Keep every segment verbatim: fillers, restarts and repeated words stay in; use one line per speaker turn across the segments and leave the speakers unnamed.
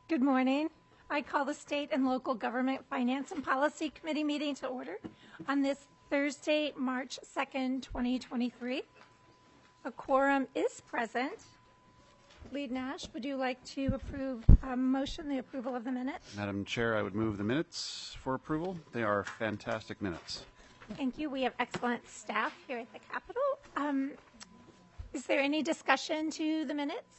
Good morning. I call the State and Local Government Finance and Policy Committee meeting to order on this Thursday, March second, twenty twenty-three. A quorum is present. Lead Nash, would you like to approve a motion, the approval of the minutes?
Madam Chair, I would move the minutes for approval. They are fantastic minutes.
Thank you. We have excellent staff here at the Capitol. Um, is there any discussion to the minutes?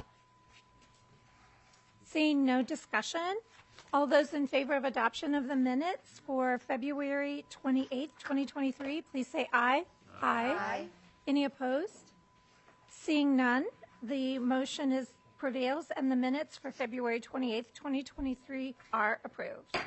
Seeing no discussion, all those in favor of adoption of the minutes for February twenty-eighth, twenty twenty-three, please say aye. Aye. Aye. Any opposed? Seeing none, the motion is prevails and the minutes for February twenty-eighth, twenty twenty-three are approved.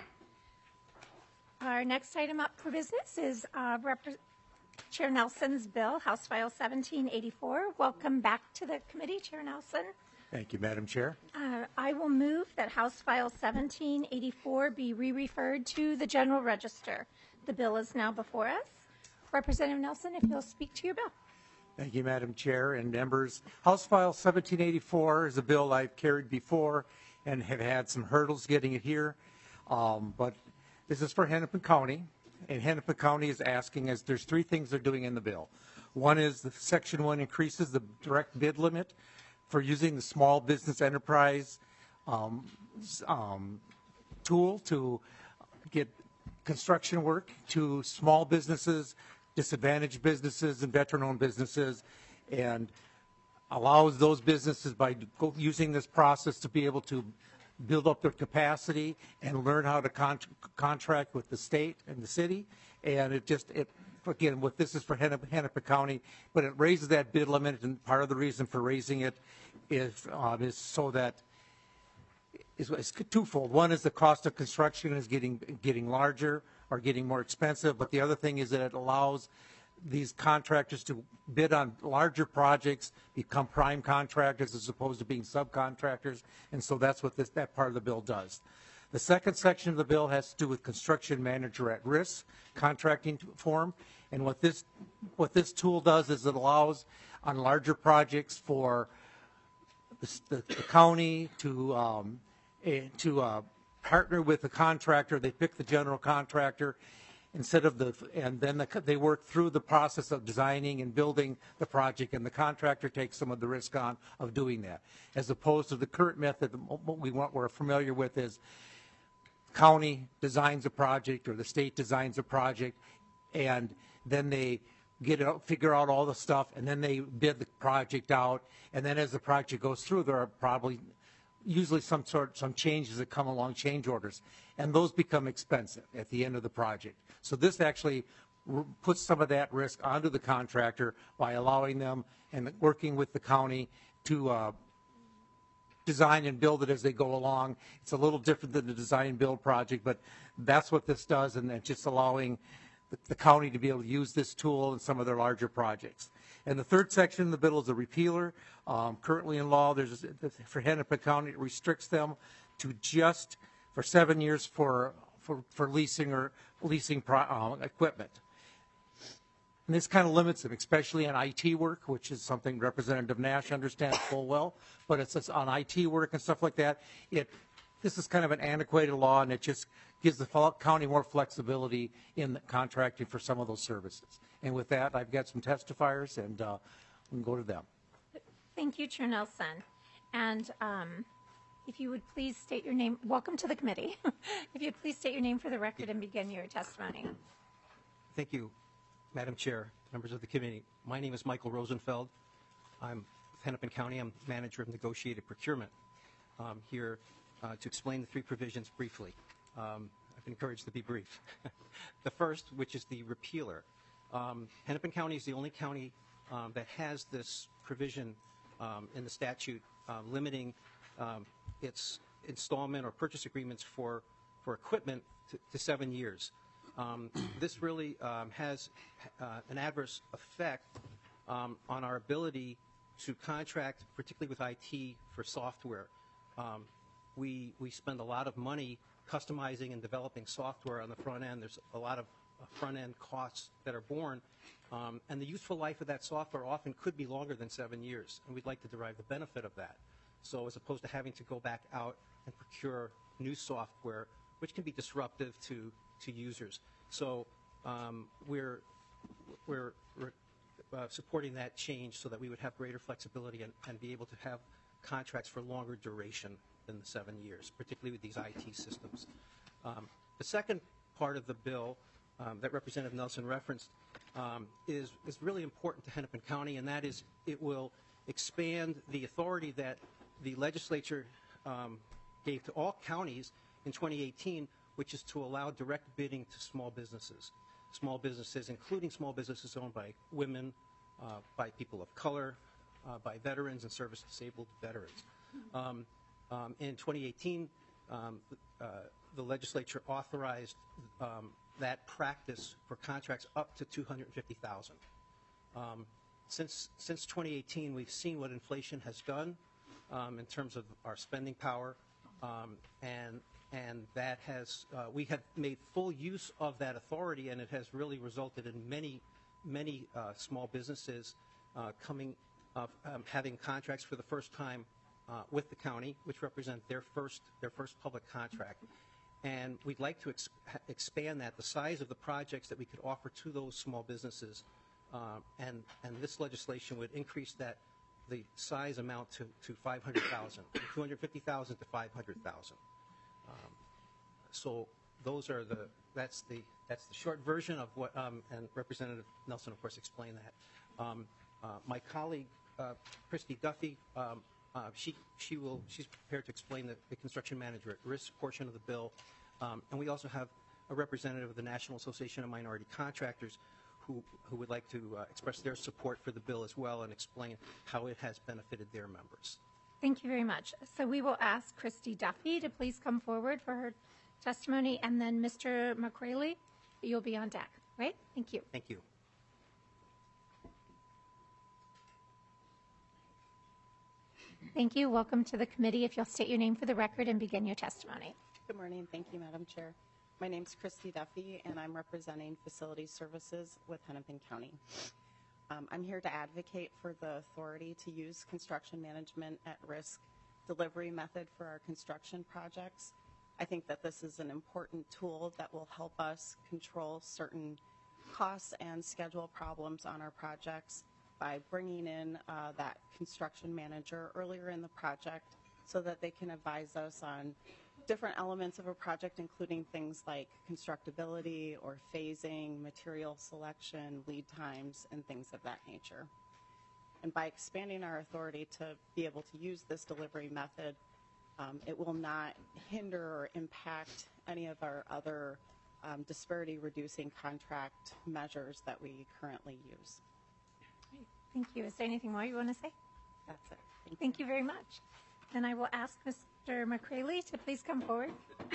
Our next item up for business is uh, Rep Chair Nelson's bill, House File seventeen eighty-four. Welcome back to the committee, Chair Nelson.
Thank you, Madam Chair.
Uh, I will move that House File seventeen eighty-four be re-referred to the General Register. The bill is now before us. Representative Nelson, if you'll speak to your bill.
Thank you, Madam Chair and members. House File seventeen eighty-four is a bill I've carried before and have had some hurdles getting it here. Um, but this is for Hennepin County, and Hennepin County is asking us, there's three things they're doing in the bill. One is the Section one increases the direct bid limit for using the small business enterprise um, um, tool to get construction work to small businesses, disadvantaged businesses, and veteran-owned businesses, and allows those businesses by using this process to be able to build up their capacity and learn how to con contract with the state and the city. And it just, it again, what this is for Hennepin, Hennepin County, but it raises that bid limit, and part of the reason for raising it is, um, is so that is, is twofold. One is the cost of construction is getting getting larger or getting more expensive, but the other thing is that it allows these contractors to bid on larger projects, become prime contractors as opposed to being subcontractors, and so that's what this that part of the bill does. The second section of the bill has to do with construction manager at risk contracting form, and what this what this tool does is it allows on larger projects for the, the, the county to um, a, to uh, partner with the contractor. They pick the general contractor instead of the, and then the, they work through the process of designing and building the project, and the contractor takes some of the risk on of doing that, as opposed to the current method. What we want, we're familiar with is county designs a project or the state designs a project, and then they get it out, figure out all the stuff, and then they bid the project out, and then as the project goes through, there are probably usually some sort some changes that come along, change orders, and those become expensive at the end of the project. So this actually puts some of that risk onto the contractor by allowing them and working with the county to uh, design and build it as they go along. It's a little different than the design and build project, but that's what this does, and it's just allowing the, the county to be able to use this tool in some of their larger projects. And the third section of the bill is a repealer. Um, currently in law, there's for Hennepin County, it restricts them to just for seven years for for, for leasing or leasing pro, uh, equipment. And this kind of limits them, especially on I T work, which is something Representative Nash understands full well. But it's, it's on I T work and stuff like that. It this is kind of an antiquated law, and it just gives the county more flexibility in the contracting for some of those services. And with that, I've got some testifiers, and uh, we can go to them.
Thank you, Chair Nelson. And um, if you would please state your name. Welcome to the committee. If you'd please state your name for the record and begin your testimony.
Thank you, Madam Chair, members of the committee. My name is Michael Rosenfeld. I'm with Hennepin County. I'm manager of negotiated procurement. I'm here uh, to explain the three provisions briefly. Um, I've been encouraged to be brief. The first, which is the repealer. Um, Hennepin County is the only county um, that has this provision um, in the statute uh, limiting um, its installment or purchase agreements for, for equipment to, to seven years. Um, this really um, has uh, an adverse effect um, on our ability to contract, particularly with I T, for software. Um, we, we spend a lot of money customizing and developing software on the front end. There's a lot of uh, front-end costs that are borne, um, and the useful life of that software often could be longer than seven years, and we'd like to derive the benefit of that. So as opposed to having to go back out and procure new software, which can be disruptive to, to users. So um, we're, we're, we're uh, supporting that change so that we would have greater flexibility and, and be able to have contracts for longer duration than the seven years, particularly with these I T systems. Um, the second part of the bill um, that Representative Nelson referenced um, is, is really important to Hennepin County, and that is it will expand the authority that the legislature um, gave to all counties in twenty eighteen, which is to allow direct bidding to small businesses. Small businesses, including small businesses owned by women, uh, by people of color, uh, by veterans and service-disabled veterans. Um, um, in twenty eighteen, um, uh, the legislature authorized um, that practice for contracts up to two hundred fifty thousand dollars. Um, since, since twenty eighteen, we've seen what inflation has done um, in terms of our spending power, um, and and that has, uh, we have made full use of that authority, and it has really resulted in many, many uh, small businesses uh, coming, uh, um, having contracts for the first time uh, with the county, which represent their first, their first public contract. And we'd like to ex expand that, the size of the projects that we could offer to those small businesses, uh, and, and this legislation would increase that, the size amount to, to five hundred thousand dollars, two hundred fifty thousand dollars to five hundred thousand dollars. Um, so those are the, that's the, that's the short version of what, um, and Representative Nelson, of course, explained that. Um, uh, my colleague, uh, Christy Duffy, um, uh, she, she will, she's prepared to explain the, the construction manager at risk portion of the bill. Um, and we also have a representative of the National Association of Minority Contractors who, who would like to uh, express their support for the bill as well and explain how it has benefited their members.
Thank you very much. So we will ask Christy Duffy to please come forward for her testimony, and then Mister McCraley, you'll be on deck, right? Thank you.
Thank you.
Thank you. Welcome to the committee. If you'll state your name for the record and begin your testimony.
Good morning. Thank you, Madam Chair. My name is Christy Duffy, and I'm representing Facility Services with Hennepin County. Um, I'm here to advocate for the authority to use construction management at risk delivery method for our construction projects. I think that this is an important tool that will help us control certain costs and schedule problems on our projects by bringing in uh, that construction manager earlier in the project so that they can advise us on different elements of a project, including things like constructability or phasing, material selection, lead times, and things of that nature. And by expanding our authority to be able to use this delivery method, um, it will not hinder or impact any of our other um, disparity-reducing contract measures that we currently use.
Thank you. Is there anything more you want to say?
That's it. Thank you.
Thank you very much. Then I will ask Mister McCraley to please come forward.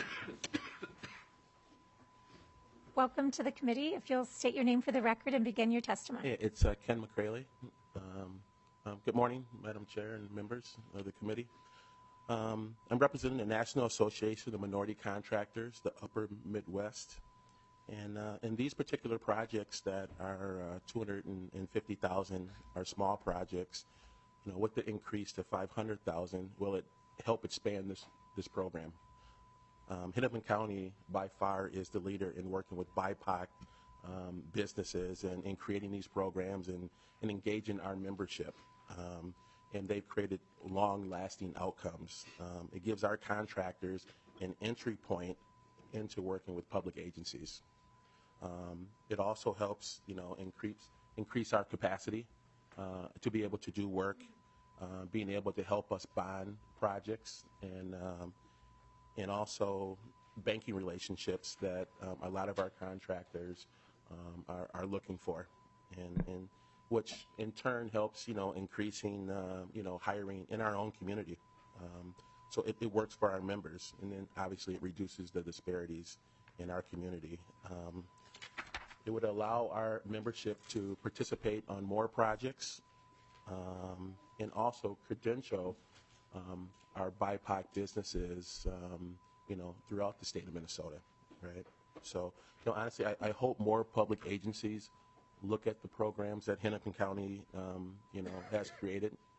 Welcome to the committee. If you'll state your name for the record and begin your testimony.
Yeah, it's uh, Ken McCraley. Um, um, good morning, Madam Chair and members of the committee. Um, I'm representing the National Association of Minority Contractors, the Upper Midwest. And uh, in these particular projects that are uh, two hundred fifty thousand are small projects, you know, with the increase to five hundred thousand, will it help expand this, this program? Um, Hennepin County, by far, is the leader in working with B I P O C um, businesses and in creating these programs and, and engaging our membership. Um, and they've created long-lasting outcomes. Um, it gives our contractors an entry point into working with public agencies. Um, it also helps, you know, increase, increase our capacity uh, to be able to do work, uh, being able to help us bond projects, and um, and also banking relationships that um, a lot of our contractors um, are, are looking for, and, and which in turn helps, you know, increasing, uh, you know, hiring in our own community. Um, so it, it works for our members, and then obviously it reduces the disparities in our community. Um, it would allow our membership to participate on more projects, um, and also credential um, our B I P O C businesses, um, you know, throughout the state of Minnesota, right? So, you know, honestly, I, I hope more public agencies look at the programs that Hennepin County, um, you know, has created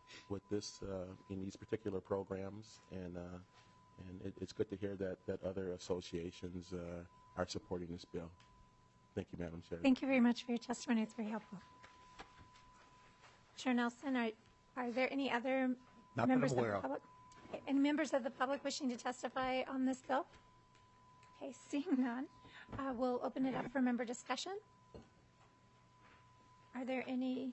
with this uh, in these particular programs, and uh, and it, it's good to hear that that other associations uh, are supporting this bill. Thank you, Madam Chair.
Thank you very much for your testimony. It's very helpful. Chair Nelson, are, are there any other
Not that
members
I'm
of
aware
the
of.
public? Okay, any members of the public wishing to testify on this bill? Okay, seeing none, uh, we'll open it up for member discussion. Are there any?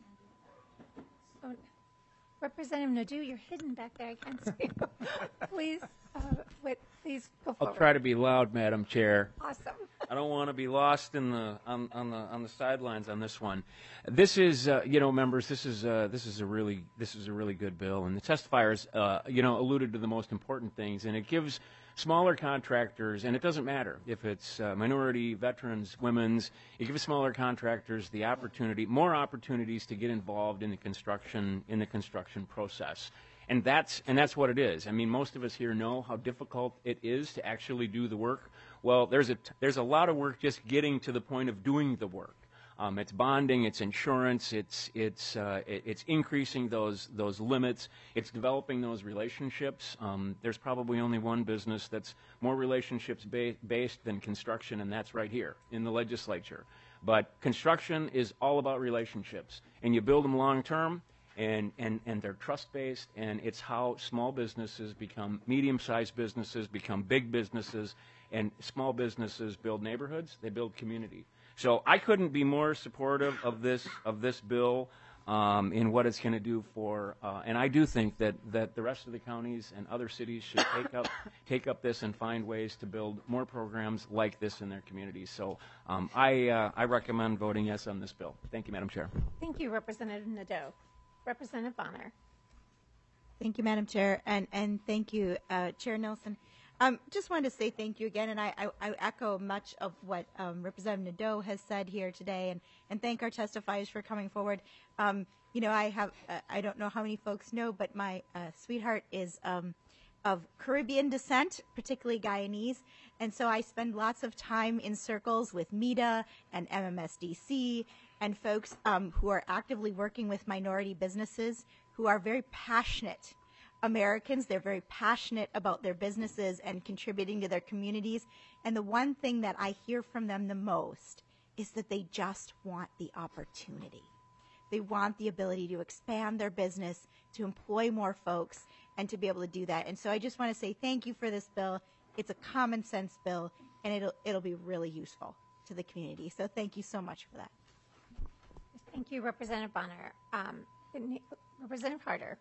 Oh, Representative Nadeau, you're hidden back there. I can't see you. Please, uh, wait, please go
I'll
forward.
try to be loud, Madam Chair.
Awesome.
I don't want to be lost in the on, on the on the sidelines on this one. This is, uh, you know, members. This is uh, this is a really this is a really good bill, and the testifiers, uh, you know, alluded to the most important things, and it gives smaller contractors, and it doesn't matter if it's uh, minority, veterans, women's. It gives smaller contractors the opportunity, more opportunities to get involved in the construction in the construction process. And that's and that's what it is. I mean, most of us here know how difficult it is to actually do the work. Well, there's a there's a lot of work just getting to the point of doing the work. Um, it's bonding, it's insurance, it's it's uh, it, it's increasing those those limits. It's developing those relationships. Um, there's probably only one business that's more relationships ba- based than construction, and that's right here in the legislature. But construction is all about relationships, and you build them long term. And, and, and they're trust-based, and it's how small businesses become medium-sized businesses, become big businesses, and small businesses build neighborhoods, they build community. So I couldn't be more supportive of this of this bill um, in what it's going to do for, uh, and I do think that, that the rest of the counties and other cities should take up take up this and find ways to build more programs like this in their communities. So um, I uh, I recommend voting yes on this bill. Thank you, Madam Chair.
Thank you, Representative Nadeau. Representative Bonner.
Thank you, Madam Chair, and, and thank you, uh, Chair Nelson. Um, just wanted to say thank you again, and I, I, I echo much of what um, Representative Nadeau has said here today, and, and thank our testifiers for coming forward. Um, you know, I have, uh, I don't know how many folks know, but my uh, sweetheart is um, of Caribbean descent, particularly Guyanese, and so I spend lots of time in circles with M E D A and M M S D C and folks um, who are actively working with minority businesses who are very passionate Americans. They're very passionate about their businesses and contributing to their communities. And the one thing that I hear from them the most is that they just want the opportunity. They want the ability to expand their business, to employ more folks, and to be able to do that. And so I just want to say thank you for this bill. It's a common sense bill, and it'll it'll be really useful to the community. So thank you so much for that.
Thank you, Representative Bonner. Um, Representative Harder.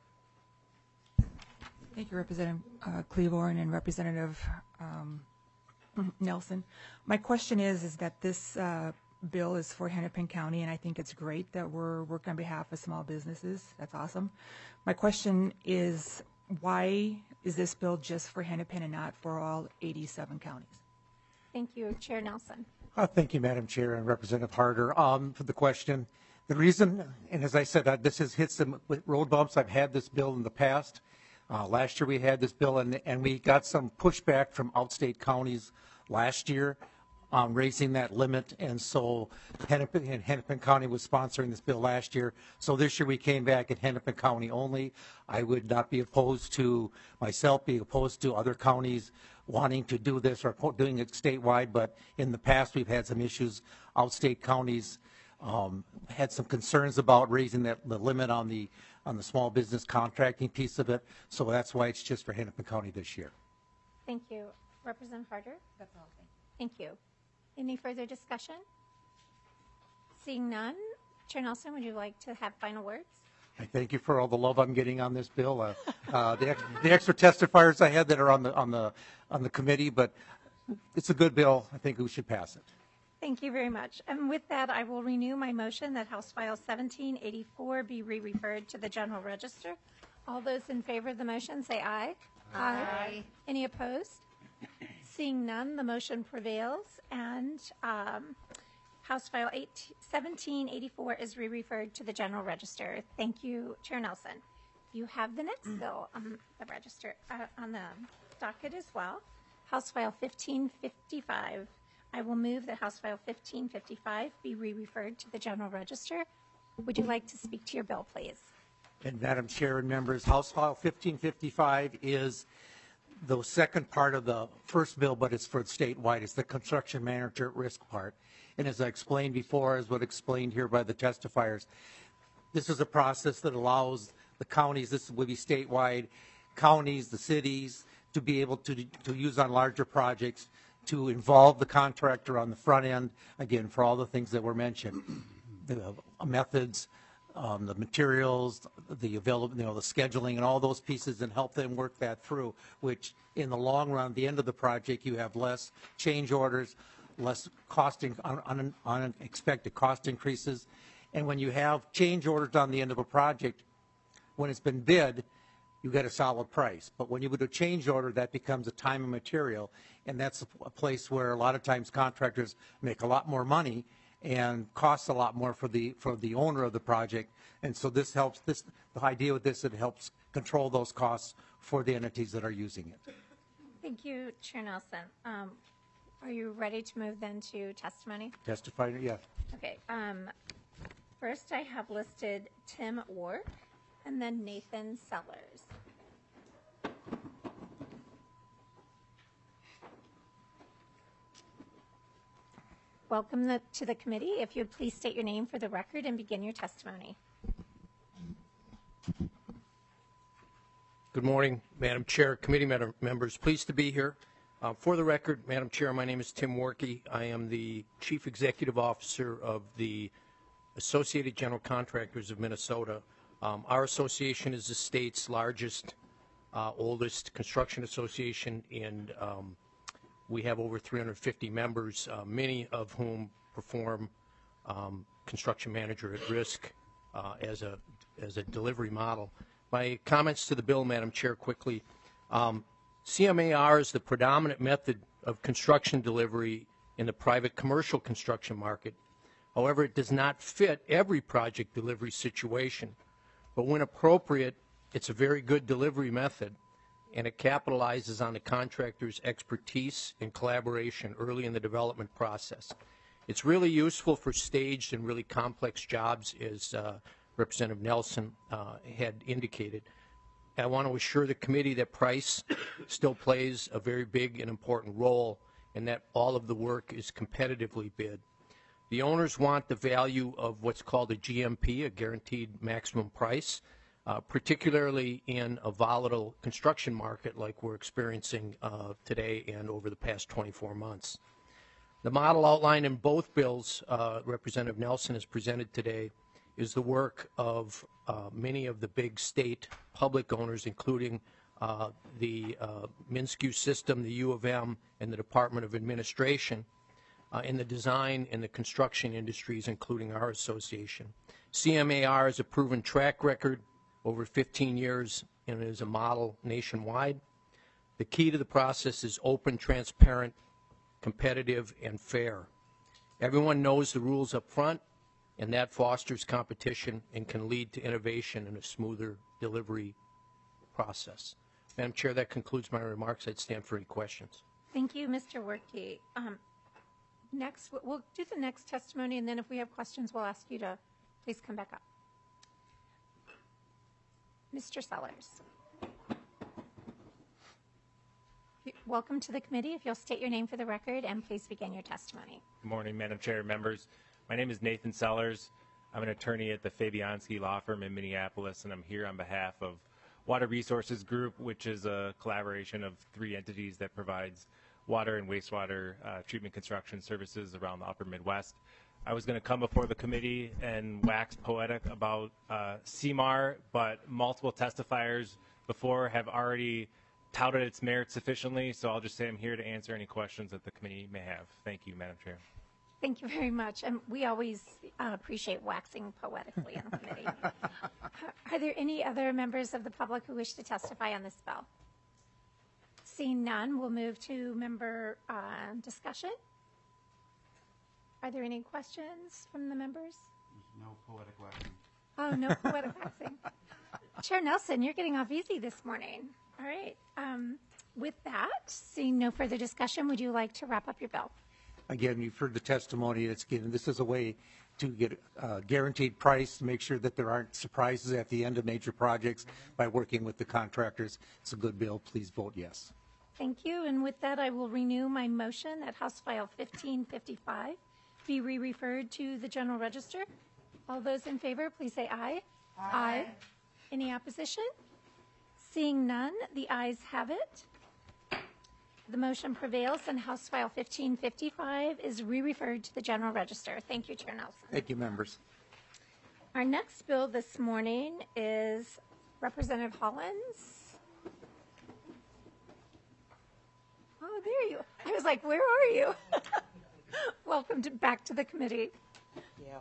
Thank you, Representative uh, Cleaborn and Representative um, Nelson. My question is, is that this uh, bill is for Hennepin County, and I think it's great that we're working on behalf of small businesses. That's awesome. My question is, why is this bill just for Hennepin and not for all eighty-seven counties?
Thank you, Chair Nelson.
Uh, thank you, Madam Chair and Representative Harder, um, for the question. The reason, and as I said, uh, this has hit some road bumps. I've had this bill in the past. Uh, last year we had this bill, and, and we got some pushback from outstate counties last year on raising that limit. And so Hennepin, and Hennepin County was sponsoring this bill last year. So this year we came back at Hennepin County only. I would not be opposed to, myself, be opposed to other counties wanting to do this or doing it statewide. But in the past, we've had some issues. Outstate counties um, had some concerns about raising that the limit on the on the small business contracting piece of it. So that's why it's just for Hennepin County this year.
Thank you. Representative Harder? That's all. Thank you. Any further discussion? Seeing none, Chair Nelson, would you like to have final words?
I thank you for all the love I'm getting on this bill. Uh, uh, the, ex- the extra testifiers I had that are on the on the on the committee, but it's a good bill. I think we should pass it.
Thank you very much. And with that, I will renew my motion that House File seventeen eighty-four be re-referred to the General Register. All those in favor of the motion say aye. Aye. Aye. Any opposed? Seeing none, the motion prevails, and um, House File seventeen eighty-four is re-referred to the General Register. Thank you, Chair Nelson. You have the next bill on the register, uh, on the docket as well. House File fifteen fifty-five. I will move that House File fifteen fifty-five be re-referred to the General Register. Would you like to speak to your bill, please?
And Madam Chair and members, House File fifteen fifty-five is the second part of the first bill, but it's for statewide. It's the construction manager at risk part. And as I explained before, as what explained here by the testifiers, this is a process that allows the counties, this would be statewide, counties, the cities, to be able to, to use on larger projects, to involve the contractor on the front end, again, for all the things that were mentioned, the methods, um, the materials, the available, you know, the scheduling and all those pieces, and help them work that through, which in the long run, at the end of the project, you have less change orders, less costing, un, un, unexpected cost increases. And when you have change orders on the end of a project, when it's been bid, you get a solid price. But when you do a change order, that becomes a time and material, and that's a place where a lot of times contractors make a lot more money and costs a lot more for the for the owner of the project. And so this helps. This the idea with this, it helps control those costs for the entities that are using it.
Thank you, Chair Nelson. Um, are you ready to move then to testimony?
Testify, yeah.
Okay. Um, first, I have listed Tim Ward and then Nathan Sellers. Welcome the, to the committee. If you would please state your name for the record and begin your testimony.
Good morning, Madam Chair, committee madam, members. Pleased to be here. Uh, for the record, Madam Chair, my name is Tim Warkey. I am the Chief Executive Officer of the Associated General Contractors of Minnesota. Um, our association is the state's largest, uh, oldest construction association, and um, we have over three hundred fifty members, uh, many of whom perform um, construction manager at risk uh, as a as a delivery model. My comments to the bill, Madam Chair, quickly. Um, C M A R is the predominant method of construction delivery in the private commercial construction market. However, it does not fit every project delivery situation. But when appropriate, it's a very good delivery method, and it capitalizes on the contractor's expertise and collaboration early in the development process. It's really useful for staged and really complex jobs, as uh, Representative Nelson uh, had indicated. I want to assure the committee that price still plays a very big and important role, and that all of the work is competitively bid. The owners want the value of what's called a G M P, a guaranteed maximum price, uh, particularly in a volatile construction market like we're experiencing uh, today and over the past twenty-four months. The model outlined in both bills uh, Representative Nelson has presented today is the work of uh, many of the big state public owners, including uh, the uh, MnSCU system, the U of M, and the Department of Administration, uh, in the design and the construction industries, including our association. C M A R has a proven track record over fifteen years and is a model nationwide. The key to the process is open, transparent, competitive, and fair. Everyone knows the rules up front, and that fosters competition and can lead to innovation and a smoother delivery process. Madam Chair, that concludes my remarks. I'd stand for any questions.
Thank you, Mister Werke. Um, next, we'll do the next testimony, and then if we have questions, we'll ask you to please come back up. Mister Sellers. Welcome to the committee. If you'll state your name for the record and please begin your testimony.
Good morning, Madam Chair, members. My name is Nathan Sellers. I'm an attorney at the Fabianski Law Firm in Minneapolis, and I'm here on behalf of Water Resources Group, which is a collaboration of three entities that provides water and wastewater uh, treatment construction services around the upper Midwest. I was going to come before the committee and wax poetic about uh, C M A R, but multiple testifiers before have already touted its merits sufficiently, so I'll just say I'm here to answer any questions that the committee may have. Thank you, Madam Chair.
Thank you very much. And we always uh, appreciate waxing poetically in the committee. Are there any other members of the public who wish to testify on this bill? Seeing none, we'll move to member uh, discussion. Are there any questions from the members?
There's no poetic waxing.
Oh, no poetic waxing. Chair Nelson, you're getting off easy this morning. All right. Um, with that, seeing no further discussion, would you like to wrap up your bill?
Again, you've heard the testimony that's given. This is a way to get a guaranteed price, to make sure that there aren't surprises at the end of major projects by working with the contractors. It's a good bill. Please vote yes.
Thank you. And with that, I will renew my motion that House File fifteen fifty-five be re-referred to the General Register. All those in favor, please say aye. Aye. Any opposition? Seeing none, the ayes have it. The motion prevails, and House File fifteen fifty-five is re-referred to the General Register. Thank you, Chair Nelson.
Thank you, members.
Our next bill this morning is Representative Hollins. Oh, there you. I was like, where are you? Welcome to, back to the committee.
Yeah.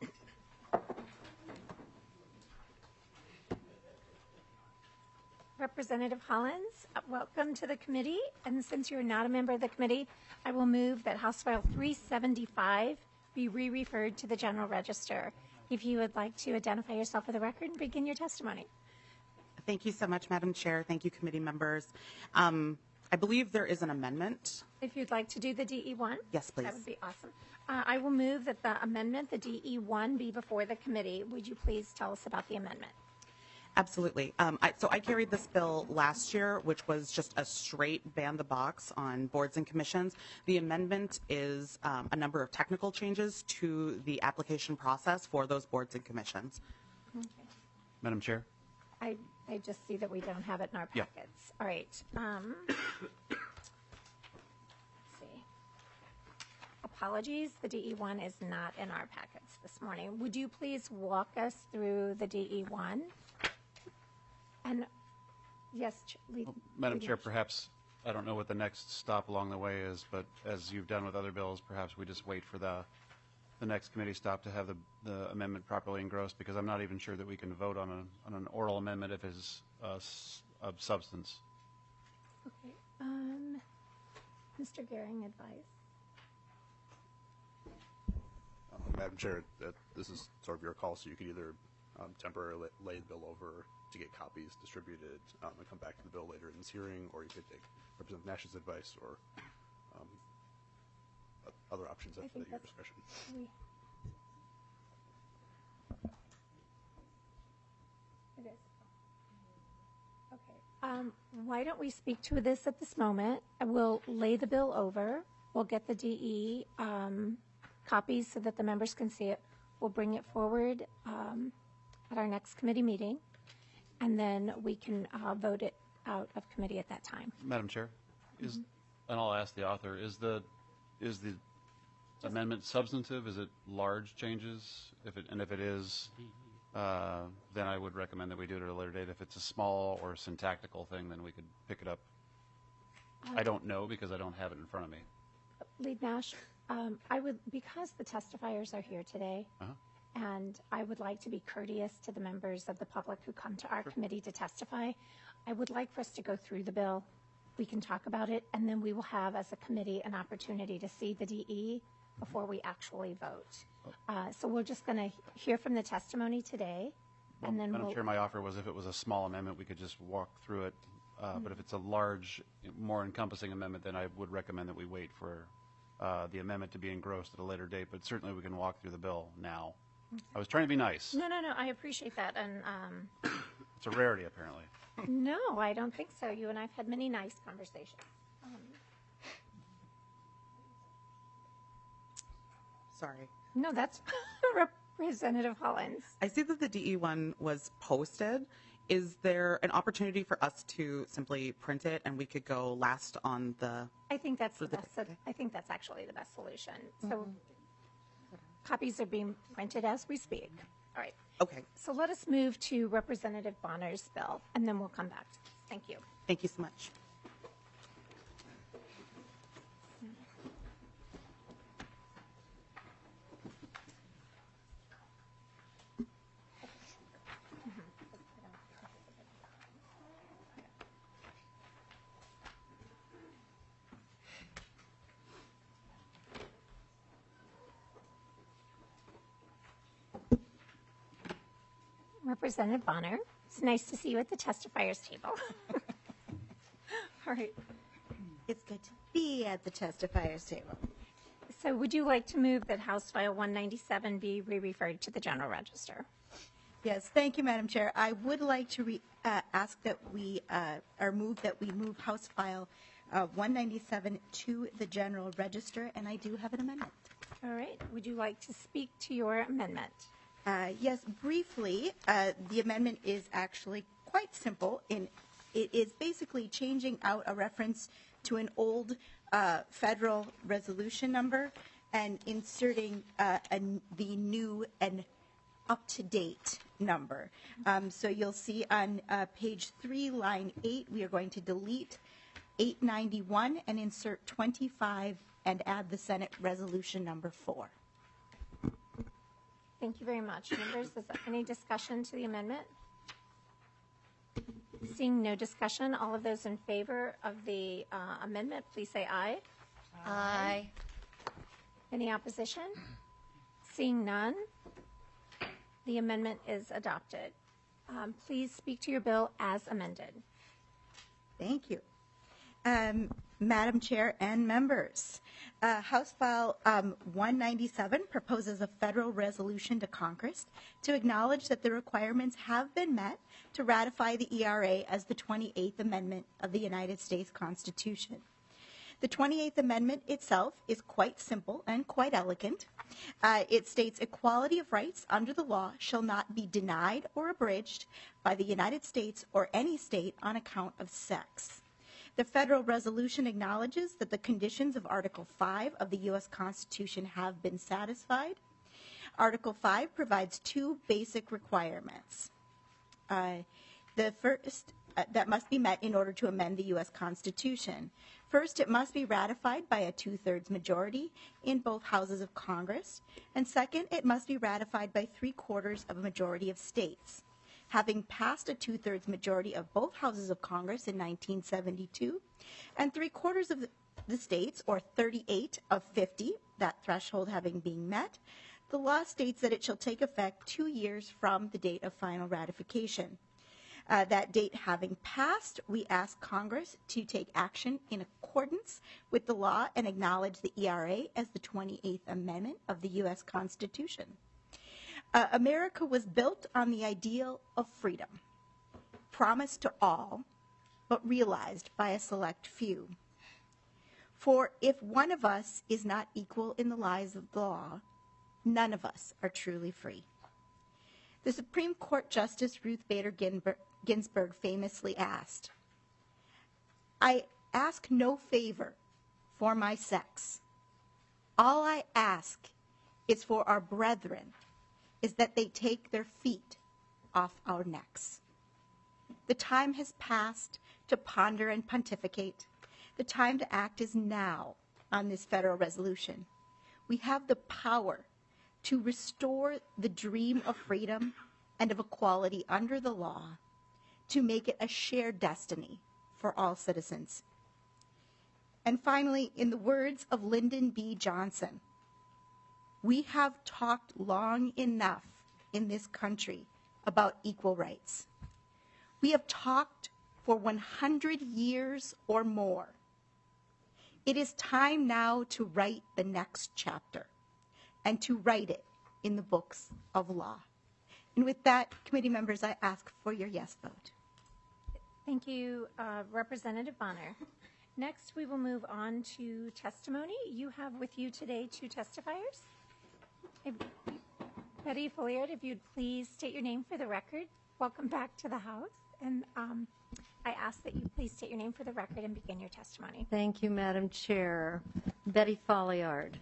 Representative Hollins, uh, welcome to the committee. And since you're not a member of the committee, I will move that House File three seventy-five be re-referred to the General Register. If you would like to identify yourself for the record and begin your testimony.
Thank you so much, Madam Chair. Thank you, committee members. Um, I believe there is an amendment.
If you'd like to do the D E one?
Yes, please.
That would be awesome. Uh, I will move that the amendment, the D E one, be before the committee. Would you please tell us about the amendment?
Absolutely. Um, I, so I carried this bill last year, which was just a straight ban the box on boards and commissions. The amendment is um, a number of technical changes to the application process for those boards and commissions.
Okay.
Madam Chair?
I, I just see that we don't have it in our
Yeah.
packets. All right. Um, let's see. Apologies, the D E one is not in our packets this morning. Would you please walk us through the D E one? And yes, Ch- lead,
Madam
lead
Chair,
motion.
perhaps, I don't know what the next stop along the way is, but as you've done with other bills, perhaps we just wait for the, the next committee stop to have the, the amendment properly engrossed, because I'm not even sure that we can vote on, a, on an oral amendment if it's uh, s- of substance.
Okay. Um, Mister Gehring, advice.
Uh, Madam Chair, uh, this is sort of your call, so you could either um, temporarily lay the bill over to get copies distributed um, and come back to the bill later in this hearing, or you could take Representative Nash's advice or um, o- other options
I
at,
think
at your
that's-
discretion.
We, it is. Okay. Um, why don't we speak to this at this moment? I will lay the bill over. We'll get the D E um, copies so that the members can see it. We'll bring it forward um, at our next committee meeting, and then we can uh, vote it out of committee at that time.
Madam Chair, is, and I'll ask the author, is the, is the amendment substantive? Is it large changes? If it, and if it is, uh, then I would recommend that we do it at a later date. If it's a small or syntactical thing, then we could pick it up. I don't know because I don't have it in front of me.
Lead Nash, um, I would, because the testifiers are here today,
Uh-huh.
and I would like to be courteous to the members of the public who come to our committee to testify, I would like for us to go through the bill. We can talk about it, and then we will have, as a committee, an opportunity to see the D E before we actually vote. Uh, so we're just going to hear from the testimony today, and then
Madam
we'll.
Chair, my offer was if it was a small amendment, we could just walk through it. Uh, But if it's a large, more encompassing amendment, then I would recommend that we wait for uh, the amendment to be engrossed at a later date. But certainly we can walk through the bill now. I was trying to be nice.
No, no, no, I appreciate that, and um,
It's a rarity, apparently.
no, I don't think so. You and I have had many nice conversations. Um,
Sorry.
No, that's Representative Hollins.
I see that the D E one was posted. Is there an opportunity for us to simply print it and we could go last on the?
I think that's the
For the-
best. so- I think that's actually the best solution. So copies are being printed as we speak. All right.
Okay.
So let us move to Representative Bonner's bill, and then we'll come back to this. Thank you.
Thank you so much.
Representative Bonner, it's nice to see you at the testifiers table. All right.
It's good to be at the testifiers table.
So would you like to move that House File one ninety-seven be re-referred to the General Register?
Yes, thank you, Madam Chair. I would like to re, uh, ask that we, uh, or move that we move House File uh, one ninety-seven to the General Register, and I do have an amendment.
All right. Would you like to speak to your amendment?
Uh, yes, briefly, uh, the amendment is actually quite simple. In it is basically changing out a reference to an old uh, federal resolution number and inserting uh, a, the new and up-to-date number. Um, so you'll see on uh, page three, line eight, we are going to delete eight ninety-one and insert twenty-five and add the Senate resolution number four.
Thank you very much. Members, is there any discussion to the amendment? Seeing no discussion, all of those in favor of the uh, amendment, please say aye.
Aye.
Any opposition? Seeing none, the amendment is adopted. Um, please speak to your bill as amended.
Thank you. Um, Madam Chair and members, uh, House File um, one ninety-seven proposes a federal resolution to Congress to acknowledge that the requirements have been met to ratify the E R A as the twenty-eighth Amendment of the United States Constitution. The twenty-eighth Amendment itself is quite simple and quite elegant. Uh, it states equality of rights under the law shall not be denied or abridged by the United States or any state on account of sex. The federal resolution acknowledges that the conditions of Article five of the U S Constitution have been satisfied. Article five provides two basic requirements. Uh, the first, uh, that must be met in order to amend the U S Constitution. First, it must be ratified by a two-thirds majority in both houses of Congress. And second, it must be ratified by three-quarters of a majority of states. Having passed a two-thirds majority of both houses of Congress in nineteen seventy-two, and three-quarters of the states, or thirty-eight of fifty, that threshold having been met, the law states that it shall take effect two years from the date of final ratification. Uh, that date having passed, we ask Congress to take action in accordance with the law and acknowledge the E R A as the twenty-eighth Amendment of the U S Constitution. Uh, America was built on the ideal of freedom, promised to all, but realized by a select few. For if one of us is not equal in the eyes of the law, none of us are truly free. The Supreme Court Justice Ruth Bader Ginsburg famously asked, "I ask no favor for my sex. All I ask is for our brethren, is that they take their feet off our necks." The time has passed to ponder and pontificate. The time to act is now on this federal resolution. We have the power to restore the dream of freedom and of equality under the law, to make it a shared destiny for all citizens. And finally, in the words of Lyndon B. Johnson, we have talked long enough in this country about equal rights. We have talked for one hundred years or more. It is time now to write the next chapter and to write it in the books of law. And with that, committee members, I ask for your yes vote.
Thank you, uh, Representative Bonner. Next, we will move on to testimony. You have with you today two testifiers. If, Betty Folliard, if you'd please state your name for the record. Welcome back to the House. And um, I ask that you please state your name for the record and begin your testimony.
Thank you, Madam Chair. Betty Folliard.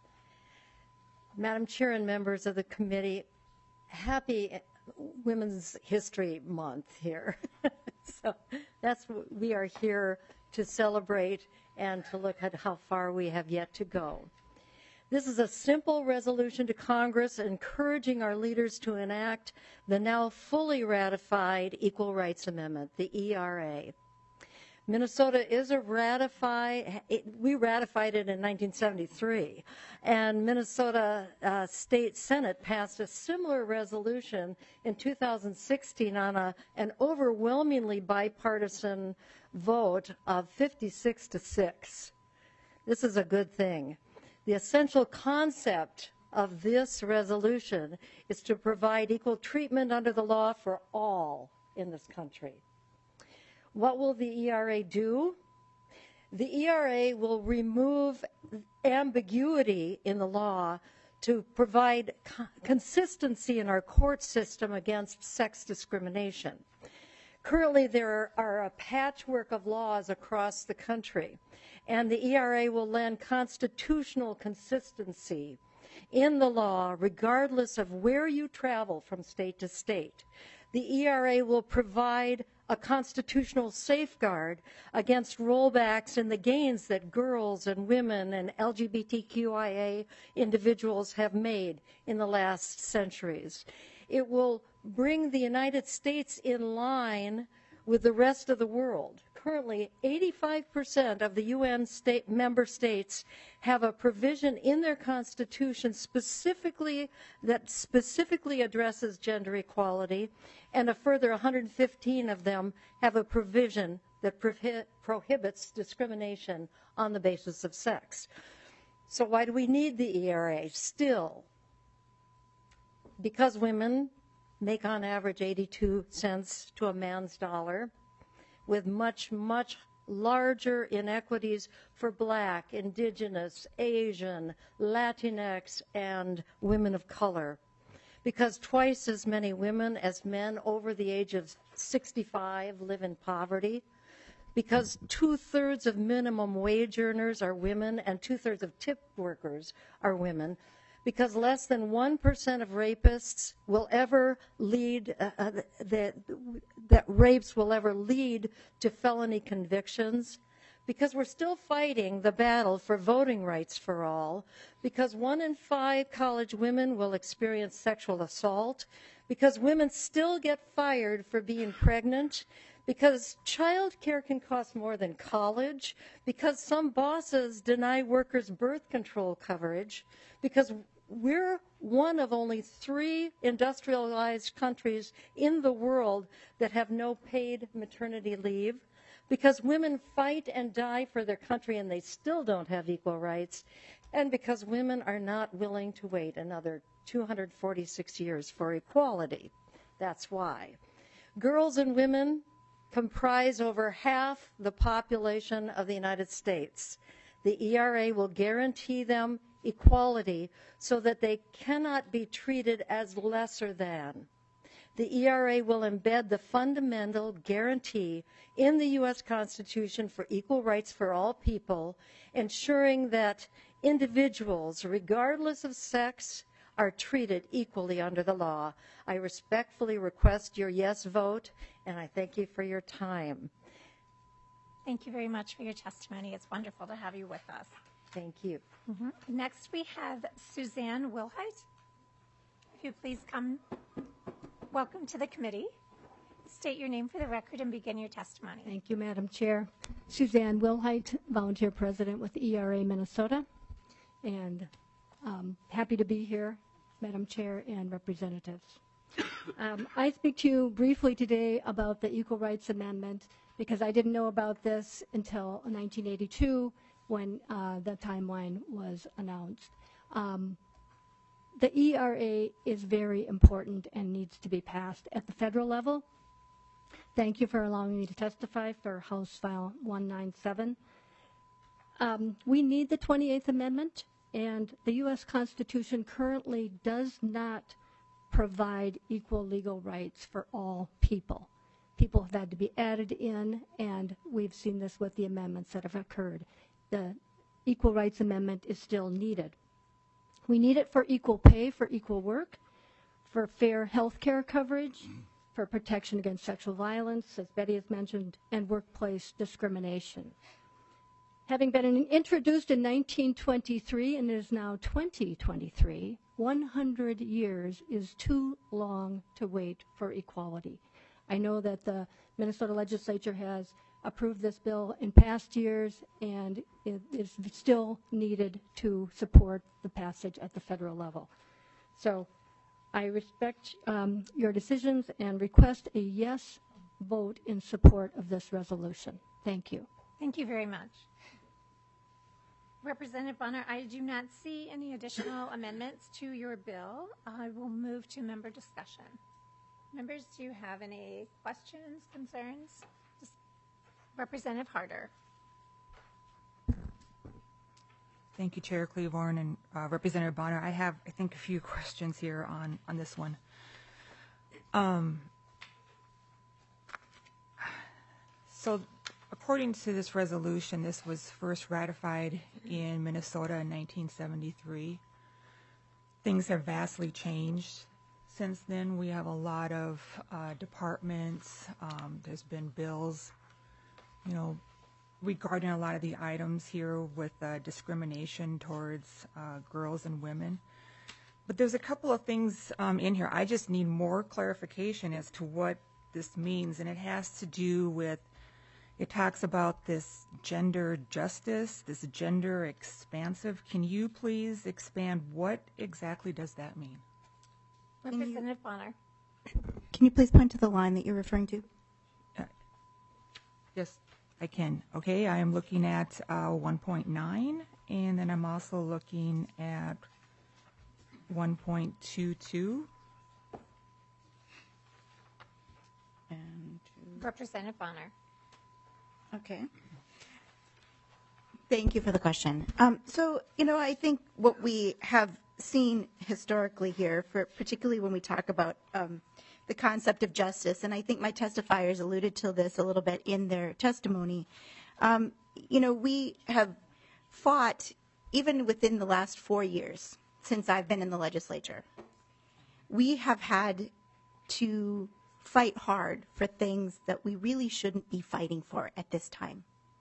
Madam Chair and members of the committee, happy Women's History Month here. So that's what we are here to celebrate and to look at how far we have yet to go. This is a simple resolution to Congress encouraging our leaders to enact the now fully ratified Equal Rights Amendment, the E R A. Minnesota is a ratified, it, we ratified it in nineteen seventy-three, and Minnesota uh, State Senate passed a similar resolution in two thousand sixteen on a, an overwhelmingly bipartisan vote of fifty-six to six. This is a good thing. The essential concept of this resolution is to provide equal treatment under the law for all in this country. What will the E R A do? The E R A will remove ambiguity in the law to provide co- consistency in our court system against sex discrimination. Currently, there are a patchwork of laws across the country, and the E R A will lend constitutional consistency in the law regardless of where you travel from state to state. The E R A will provide a constitutional safeguard against rollbacks in the gains that girls and women and L G B T Q I A individuals have made in the last centuries. It will bring the United States in line with the rest of the world. Currently, eighty-five percent of the U N state member states have a provision in their constitution specifically that specifically addresses gender equality, and a further one hundred fifteen of them have a provision that prohi- prohibits discrimination on the basis of sex. So why do we need the E R A still? Because women make on average eighty-two cents to a man's dollar, with much, much larger inequities for Black, Indigenous, Asian, Latinx, and women of color. Because twice as many women as men over the age of sixty-five live in poverty. Because two-thirds of minimum wage earners are women and two-thirds of tip workers are women. Because less than one percent of rapists will ever lead, uh, uh, that, that rapes will ever lead to felony convictions. Because we're still fighting the battle for voting rights for all. Because one in five college women will experience sexual assault. Because women still get fired for being pregnant. Because child care can cost more than college. Because some bosses deny workers birth control coverage. Because we're one of only three industrialized countries in the world that have no paid maternity leave. Because women fight and die for their country and they still don't have equal rights. And because women are not willing to wait another two hundred forty-six years for equality. That's why. Girls and women comprise over half the population of the United States. The E R A will guarantee them equality so that they cannot be treated as lesser than. The E R A will embed the fundamental guarantee in the U S Constitution for equal rights for all people, ensuring that individuals, regardless of sex, are treated equally under the law. I respectfully request your yes vote, and I thank you for your time.
Thank you very much for your testimony. It's wonderful to have you with us.
Thank you.
Mm-hmm. Next, we have Suzanne Wilhite. If you please come. Welcome to the committee. State your name for the record and begin your testimony.
Thank you, Madam Chair. Suzanne Wilhite, volunteer president with E R A Minnesota, and um, happy to be here, Madam Chair and representatives. Um, I speak to you briefly today about the Equal Rights Amendment because I didn't know about this until nineteen eighty-two when uh, the timeline was announced. Um, the E R A is very important and needs to be passed at the federal level. Thank you for allowing me to testify for House File one ninety-seven. Um, we need the twenty-eighth Amendment, and the U S Constitution currently does not provide equal legal rights for all people. People have had to be added in, and we've seen this with the amendments that have occurred. The Equal Rights Amendment is still needed. We need it for equal pay for equal work, for fair health care coverage, for protection against sexual violence, as Betty has mentioned, and workplace discrimination. Having been introduced in nineteen twenty-three and it is now twenty twenty-three, one hundred years is too long to wait for equality. I know that the Minnesota legislature has approved this bill in past years, and it is still needed to support the passage at the federal level. So I respect um, your decisions and request a yes vote in support of this resolution. Thank you.
Thank you very much. Representative Bonner, I do not see any additional amendments to your bill. I will move to member discussion. Members, do you have any questions, concerns? Just Representative Harder.
Thank you, Chair Cleavorn and uh, Representative Bonner. I have, I think, a few questions here on, on this one. Um, so, according to this resolution, this was first ratified in Minnesota in nineteen seventy-three. Things have vastly changed since then. We have a lot of uh, departments. Um, there's been bills, you know, regarding a lot of the items here with uh, discrimination towards uh, girls and women. But there's a couple of things um, in here. I just need more clarification as to what this means, and it has to do with, it talks about this gender justice, this gender expansive. Can you please expand what exactly does that mean?
Representative Bonner.
Can you please point to the line that you're referring to?
Uh, yes. I can. Okay, I am looking at uh, one point nine, and then I'm also looking at one point two two.
And
Representative Bonner.
okay. Thank you for the question. Um, so, you know, I think what we have seen historically here, for particularly when we talk about um, the concept of justice, and I think my testifiers alluded to this a little bit in their testimony. Um, you know, we have fought, even within the last four years since I've been in the legislature, we have had to fight hard for things that we really shouldn't be fighting for at this time.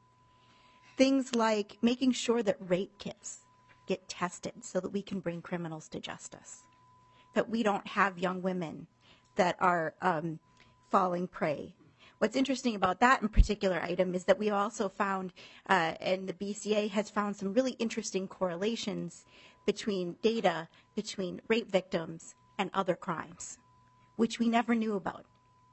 Things like making sure that rape kits get tested so that we can bring criminals to justice, that we don't have young women that are um, falling prey. What's interesting about that in particular item is that we also found, uh, and the B C A has found some really interesting correlations between data between rape victims and other crimes, which we never knew about.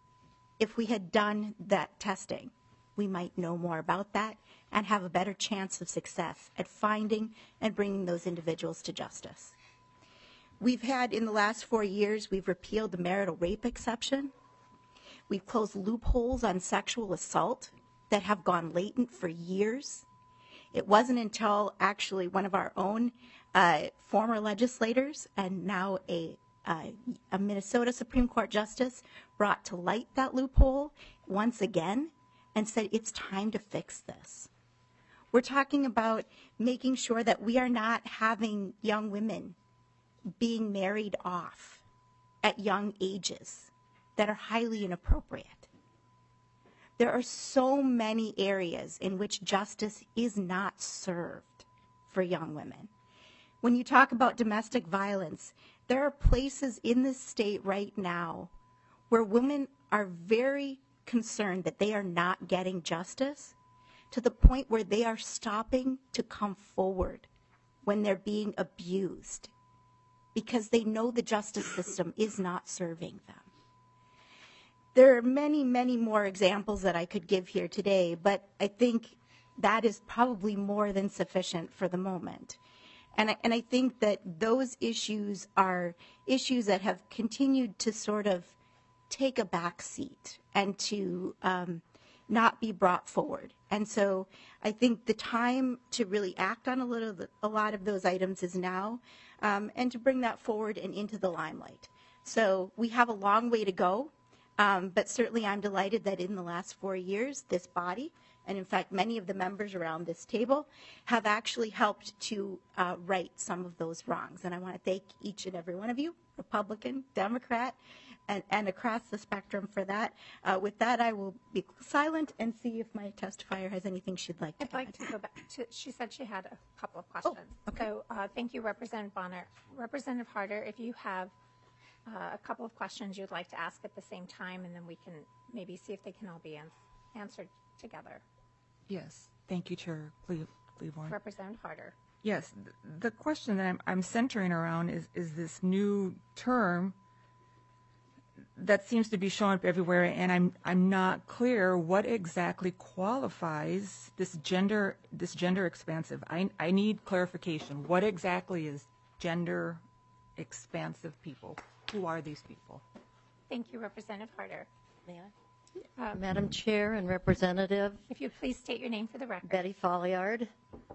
If we had done that testing, we might know more about that and have a better chance of success at finding and bringing those individuals to justice. We've had, in the last four years, we've repealed the marital rape exception. We've closed loopholes on sexual assault that have gone latent for years. It wasn't until actually one of our own uh, former legislators and now a, uh, a Minnesota Supreme Court justice brought to light that loophole once again and said it's time to fix this. We're talking about making sure that we are not having young women being married off at young ages that are highly inappropriate. There are so many areas in which justice is not served for young women. When you talk about domestic violence, there are places in this state right now where women are very concerned that they are not getting justice, to the point where they are stopping to come forward when they're being abused, because they know the justice system is not serving them. There are many, many more examples that I could give here today, but I think that is probably more than sufficient for the moment. And I, and I think that those issues are issues that have continued to sort of take a back seat and to um, not be brought forward. And so I think the time to really act on a, little, a lot of those items is now, um, and to bring that forward and into the limelight. So we have a long way to go, um, but certainly I'm delighted that in the last four years, this body, and in fact many of the members around this table, have actually helped to uh, right some of those wrongs. And I want to thank each and every one of you, Republican, Democrat, and, and across the spectrum for that. Uh, with that, I will be silent and see if my testifier has anything she'd like to
I'd
add.
like to go back to, she said she had a couple of questions.
Oh, okay.
So uh, thank you, Representative Bonner. Representative Harder, if you have uh, a couple of questions you'd like to ask at the same time, and then we can maybe see if they can all be an- answered together.
Yes. Thank you, Chair Cle- Cleavorn.
Representative Harder.
Yes. th- The question that I'm, I'm centering around is, is this new term that seems to be showing up everywhere, and I'm I'm not clear what exactly qualifies this gender this gender expansive. I I need clarification. What exactly is gender expansive people? Who are these people?
Thank you, Representative Harder.
May I?
Um,
Madam Chair and Representative,
If you please state your name for the record.
Betty Folliard.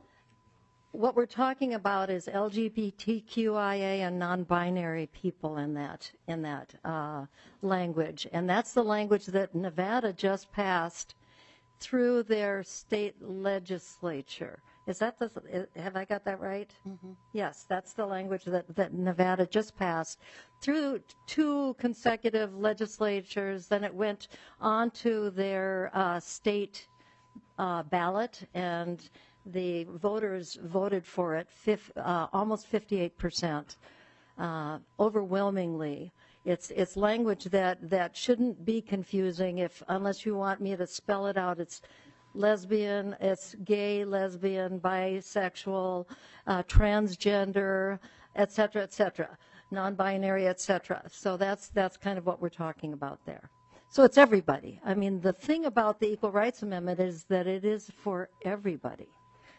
What we're talking about is L G B T Q I A and non-binary people in that in that uh, language, and that's the language that Nevada just passed through their state legislature. Is that the? Have I got that right? Mm-hmm. Yes, that's the language that that Nevada just passed through two consecutive legislatures. Then it went on to their uh, state uh, ballot, and the voters voted for it, fif, uh, almost fifty-eight percent, uh, overwhelmingly. It's it's language that, that shouldn't be confusing if unless you want me to spell it out. It's lesbian, it's gay, lesbian, bisexual, uh, transgender, et cetera, et cetera, non-binary, et cetera. So that's that's kind of what we're talking about there. So it's everybody. I mean, the thing about the Equal Rights Amendment is that it is for everybody.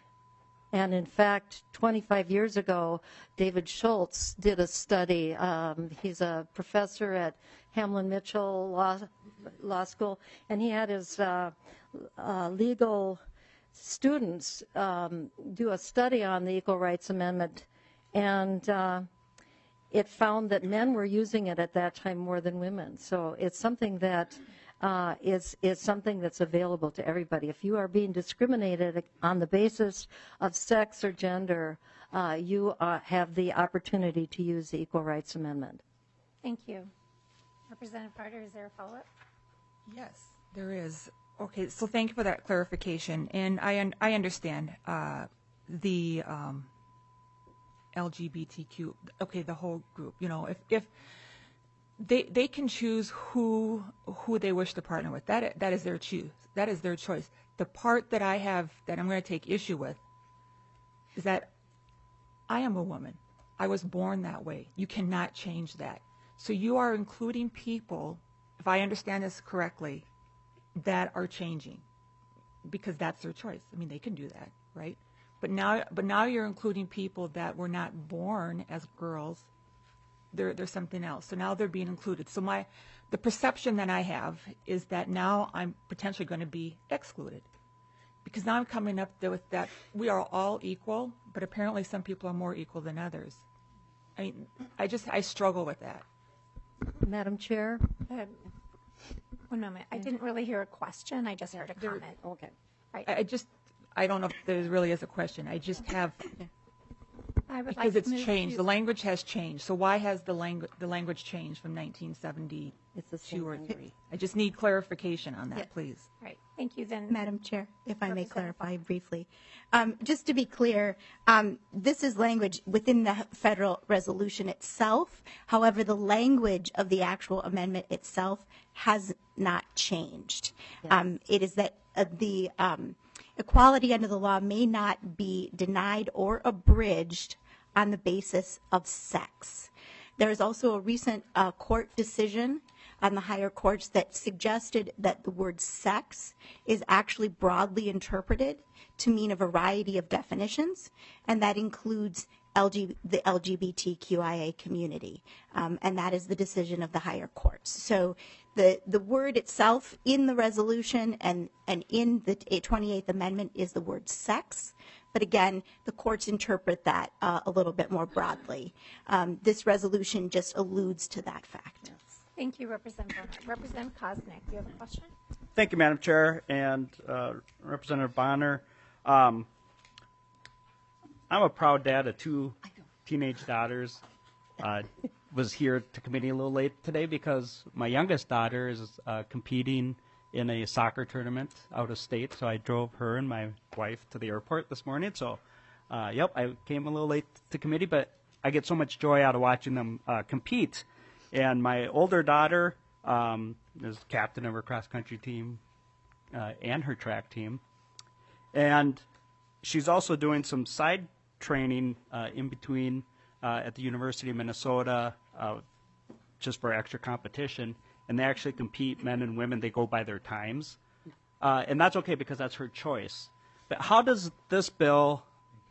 And in fact, twenty-five years ago, David Schultz did a study. Um, he's a professor at Hamlin Mitchell Law, Law School, and he had his uh, uh, legal students um, do a study on the Equal Rights Amendment, and uh, it found that men were using it at that time more than women. So it's something that uh, is is something that's available to everybody. If you are being discriminated on the basis of sex or gender, uh, you uh, have the opportunity to use the Equal Rights Amendment.
Thank you. Representative Carter, is there a follow-up?
Yes, there is. Okay, so thank you for that clarification. And I un- I understand uh, the um, L G B T Q. Okay, the whole group. You know, if if they they can choose who who they wish to partner with. That that is their choose. That is their choice. The part that I have that I'm going to take issue with is that I am a woman. I was born that way. You cannot change that. So you are including people, if I understand this correctly, that are changing because that's their choice. I mean, they can do that, right? But now, but now you're including people that were not born as girls. They're, they're something else. So now they're being included. So my, the perception that I have is that now I'm potentially going to be excluded because now I'm coming up there with that we are all equal, but apparently some people are more equal than others. I mean, I just, I struggle with that.
Madam Chair?
Uh, one moment. I didn't really hear a question. I just heard a comment.
Okay.
Right.
I, I just, I don't know if there really is a question. I just have,
I would
because
like
it's
to move
changed.
to-
The language has changed. So why has the language, the language changed from nineteen seventy-two or three? I just need clarification on that,
Yeah.
please.
Right. Thank you. Then,
Madam Chair, if I may
Representative
clarify briefly. Um, just to be clear, um, this is language within the federal resolution itself. However, the language of the actual amendment itself has not changed. Um, it is that uh, the um, equality under the law may not be denied or abridged on the basis of sex. There is also a recent uh, court decision on the higher courts that suggested that the word sex is actually broadly interpreted to mean a variety of definitions, and that includes L G, the L G B T Q I A community, um, and that is the decision of the higher courts. So the, the word itself in the resolution and, and in the twenty-eighth Amendment is the word sex. But again, the courts interpret that uh, a little bit more broadly. Um, this resolution just alludes to that fact.
thank you, Representative Bonner. Representative Koznick, do you have a question?
Thank you, Madam Chair, and uh, Representative Bonner. Um, I'm a proud dad of two teenage daughters. Uh, was here to committee a little late today because my youngest daughter is uh, competing in a soccer tournament out of state, so I drove her and my wife to the airport this morning. So, uh, yep, I came a little late to committee, but I get so much joy out of watching them uh, compete. And my older daughter um, is captain of her cross-country team uh, and her track team. And she's also doing some side training uh, in between uh, at the University of Minnesota uh, just for extra competition. and they actually compete, men and women. They go by their times, uh, and that's okay because that's her choice. But how does this bill,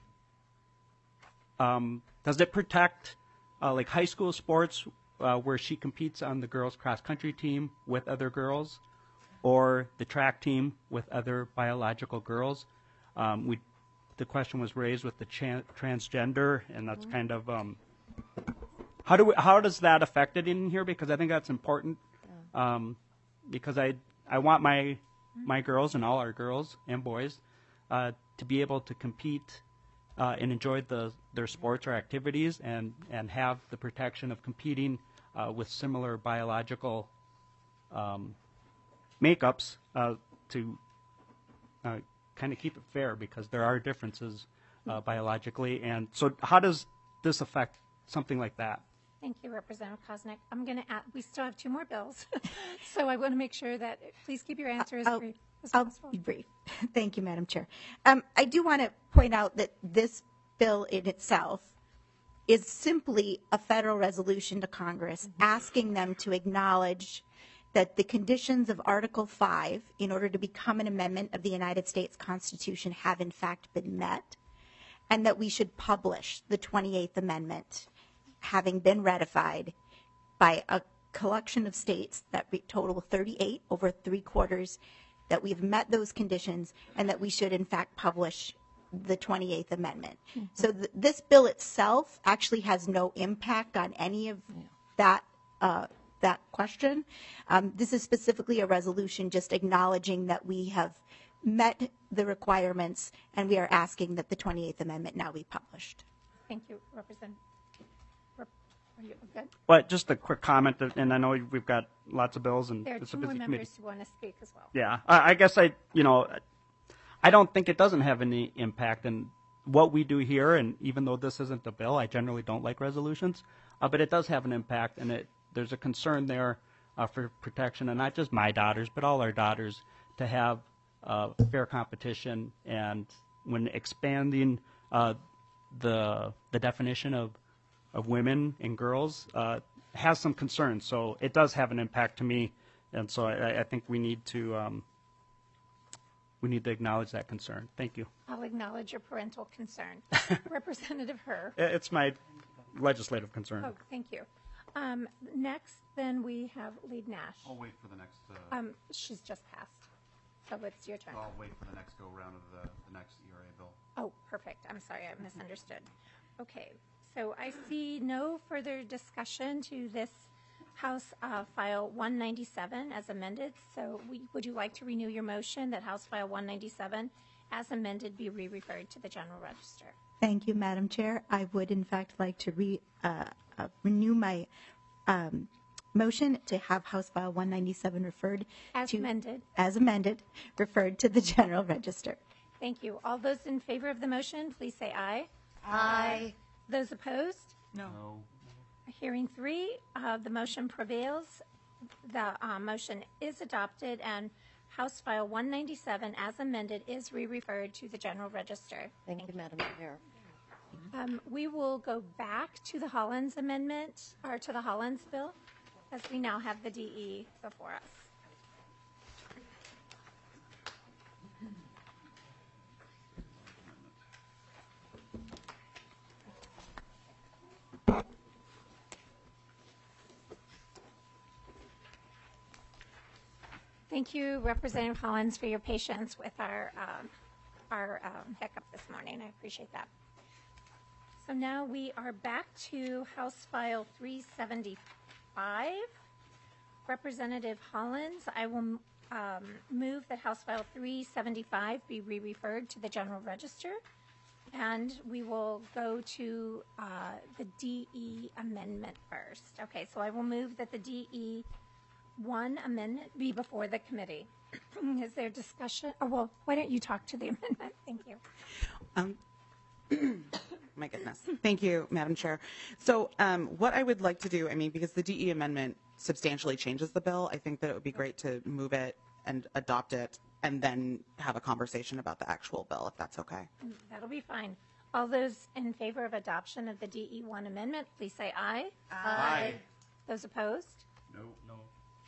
um, does it protect uh, like high school sports uh, where she competes on the girls' cross-country team with other girls, or the track team with other biological girls? Um, we, the question was raised with the chan- transgender, and that's kind of um, how do we, how does that affect it in here? Because I think that's important. Um, because I I want my my girls and all our girls and boys uh, to be able to compete uh, and enjoy the their sports or activities, and and have the protection of competing uh, with similar biological um, makeups uh, to uh, kind of keep it fair, because there are differences uh, biologically. And so how does this affect something like that?
Thank you, Representative Koznick. I'm going to add, we still have two more bills, so I want to make sure that, please keep your answers
I'll-
brief as
I'll
possible.
be brief. Thank you, Madam Chair. Um, I do want to point out that this bill in itself is simply a federal resolution to Congress asking them to acknowledge that the conditions of Article five, in order to become an amendment of the United States Constitution, have in fact been met, and that we should publish the twenty-eighth Amendment, having been ratified by a collection of states that re- total thirty-eight, over three quarters, that we've met those conditions, and that we should in fact publish the twenty-eighth Amendment. So th- this bill itself actually has no impact on any of that uh, that question. Um, this is specifically a resolution just acknowledging that we have met the requirements, and we are asking that the twenty-eighth Amendment now be published.
Thank you, Representative. Rep- Are you good?
But just a quick comment, and I know we've got lots of bills, and
There are
it's
two
a
more
busy
members
committee.
who want to speak as well.
Yeah, I, I guess I, you know, I don't think it doesn't have any impact. And what we do here, and even though this isn't a bill, I generally don't like resolutions, uh, but it does have an impact, and it there's a concern there uh, for protection, and not just my daughters, but all our daughters, to have uh, fair competition. And when expanding uh, the the definition of of women and girls uh, has some concerns. So it does have an impact to me, and so I, I think we need to um, we need to acknowledge that concern. Thank you.
I'll acknowledge your parental concern. Representative Herr.
It's my legislative concern.
Oh, thank you. Um, next, then we have Lead Nash.
I'll wait for the next. Uh,
Um, she's just passed, so it's your turn.
I'll wait for the next go round of the, the next E R A bill.
Oh, perfect. I'm sorry, I misunderstood. Okay, so I see no further discussion to this House uh, File one ninety-seven as amended. So we, would you like to renew your motion that House File one ninety-seven as amended be re-referred to the General Register?
Thank you, Madam Chair. I would in fact like to re, uh, uh, renew my um, motion to have House File one ninety-seven referred
As
to,
amended.
as amended, referred to the General Register.
Thank you. All those in favor of the motion, please say aye.
Aye.
Those opposed?
No.
Hearing three, uh, the motion prevails. The uh, motion is adopted, and House File one ninety-seven, as amended, is re-referred to the General Register.
Thank you, Madam Chair.
Um, we will go back to the Hollins amendment, or to the Hollins bill, as we now have the D E before us. Thank you, Representative Hollins, for your patience with our, um, our um, hiccup this morning. I appreciate that. So now we are back to House File three seventy-five. Representative Hollins, I will um, move that House File three seventy-five be re-referred to the General Register. And we will go to uh, the D E amendment first. Okay, so I will move that the D E one amendment be before the committee. Is there discussion? Oh, well, why don't you talk to the amendment? Thank you.
Um, my goodness. Thank you, Madam Chair. So um, what I would like to do, I mean, because the D E amendment substantially changes the bill, I think that it would be great to move it and adopt it and then have a conversation about the actual bill, if that's okay.
That'll be fine. All those in favor of adoption of the D E one amendment, please say aye.
Aye.
Those opposed?
No, no.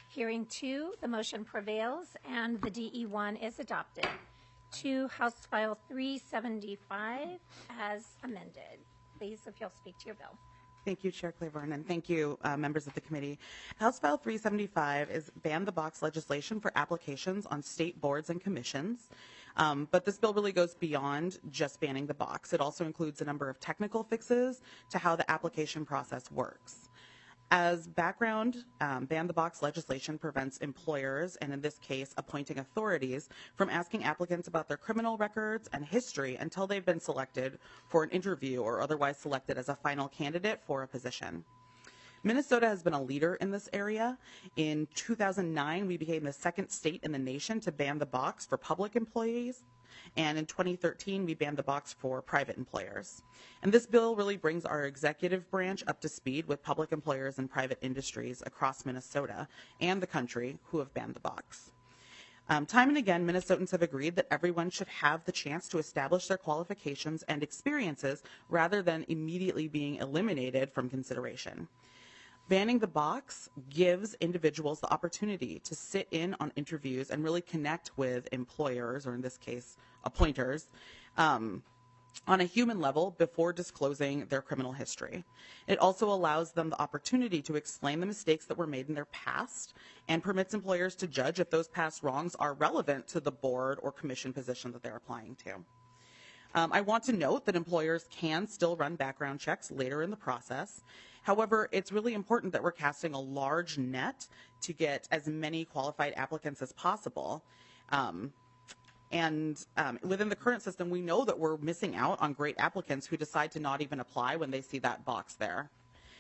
Hearing two, the motion prevails and the D E one is adopted. To House File three seventy-five as amended. Please, if you'll speak to your bill.
Thank you, Chair Claiborne, and thank you, uh, members of the committee. House File three seventy-five is ban the box legislation for applications on state boards and commissions. Um, but this bill really goes beyond just banning the box. It also includes a number of technical fixes to how the application process works. As background, um, ban the box legislation prevents employers, and in this case, appointing authorities, from asking applicants about their criminal records and history until they've been selected for an interview or otherwise selected as a final candidate for a position. Minnesota has been a leader in this area. In two thousand nine, we became the second state in the nation to ban the box for public employees. And in twenty thirteen, we banned the box for private employers. And this bill really brings our executive branch up to speed with public employers and private industries across Minnesota and the country who have banned the box. Um, time and again, Minnesotans have agreed that everyone should have the chance to establish their qualifications and experiences rather than immediately being eliminated from consideration. Banning the box gives individuals the opportunity to sit in on interviews and really connect with employers, or in this case, appointers, um, on a human level before disclosing their criminal history. It also allows them the opportunity to explain the mistakes that were made in their past and permits employers to judge if those past wrongs are relevant to the board or commission position that they're applying to. Um, I want to note that employers can still run background checks later in the process. However, it's really important that we're casting a large net to get as many qualified applicants as possible. Um, and um, within the current system, we know that we're missing out on great applicants who decide to not even apply when they see that box there.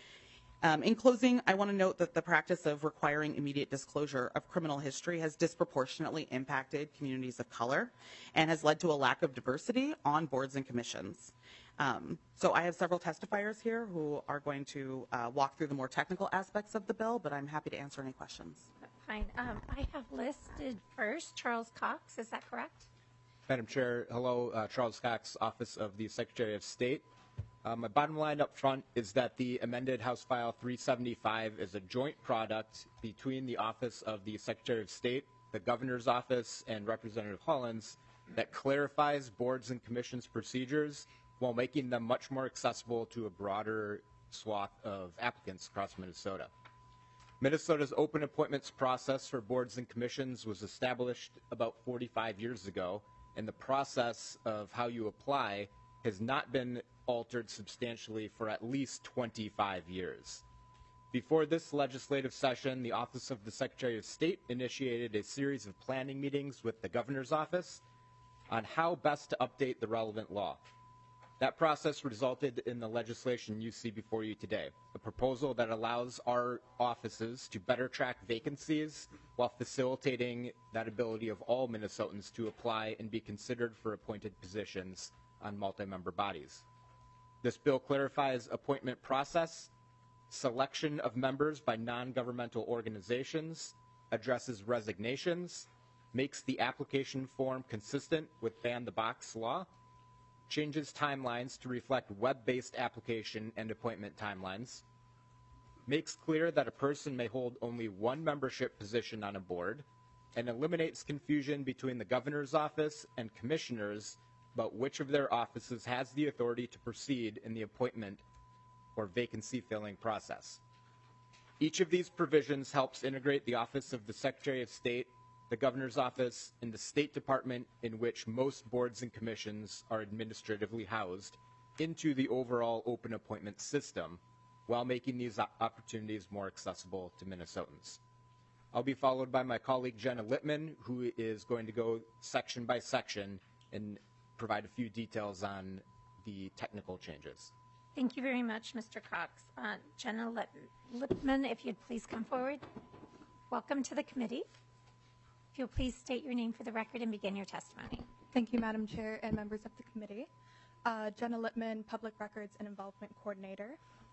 Um, in closing, I want to note that the practice of requiring immediate disclosure of criminal history has disproportionately impacted communities of color and has led to a lack of diversity on boards and commissions. Um, so I have several testifiers here who are going to uh, walk through the more technical aspects of the bill, but I'm happy to answer any questions.
Fine. Um, I have listed first Charles Cox. Is that correct?
Madam Chair, hello, uh, Charles Cox, Office of the Secretary of State. Uh, my bottom line up front is that the amended House File three seventy-five is a joint product between the Office of the Secretary of State, the Governor's Office, and Representative Hollins that clarifies boards and commissions procedures while making them much more accessible to a broader swath of applicants across Minnesota. Minnesota's open appointments process for boards and commissions was established about forty-five years ago, and the process of how you apply has not been altered substantially for at least twenty-five years. Before this legislative session, the Office of the Secretary of State initiated a series of planning meetings with the Governor's Office on how best to update the relevant law. That process resulted in the legislation you see before you today, a proposal that allows our offices to better track vacancies while facilitating that ability of all Minnesotans to apply and be considered for appointed positions on multi-member bodies. This bill clarifies appointment process, selection of members by non-governmental organizations, addresses resignations, makes the application form consistent with Ban the Box law, changes timelines to reflect web-based application and appointment timelines, makes clear that a person may hold only one membership position on a board, and eliminates confusion between the Governor's Office and commissioners about which of their offices has the authority to proceed in the appointment or vacancy filling process. Each of these provisions helps integrate the Office of the Secretary of State, the Governor's Office, and the State Department in which most boards and commissions are administratively housed into the overall open appointment system while making these opportunities more accessible to Minnesotans. I'll be followed by my colleague Jenna Littman, who is going to go section by section and provide a few details on the technical changes.
Thank you very much, Mister Cox. Uh, Jenna Lippman, if you'd please come forward. Welcome to the committee. If you'll please state your name for the record and begin your testimony.
Thank you, Madam Chair and members of the committee. Uh, Jenna Littman, Public Records and Involvement Coordinator.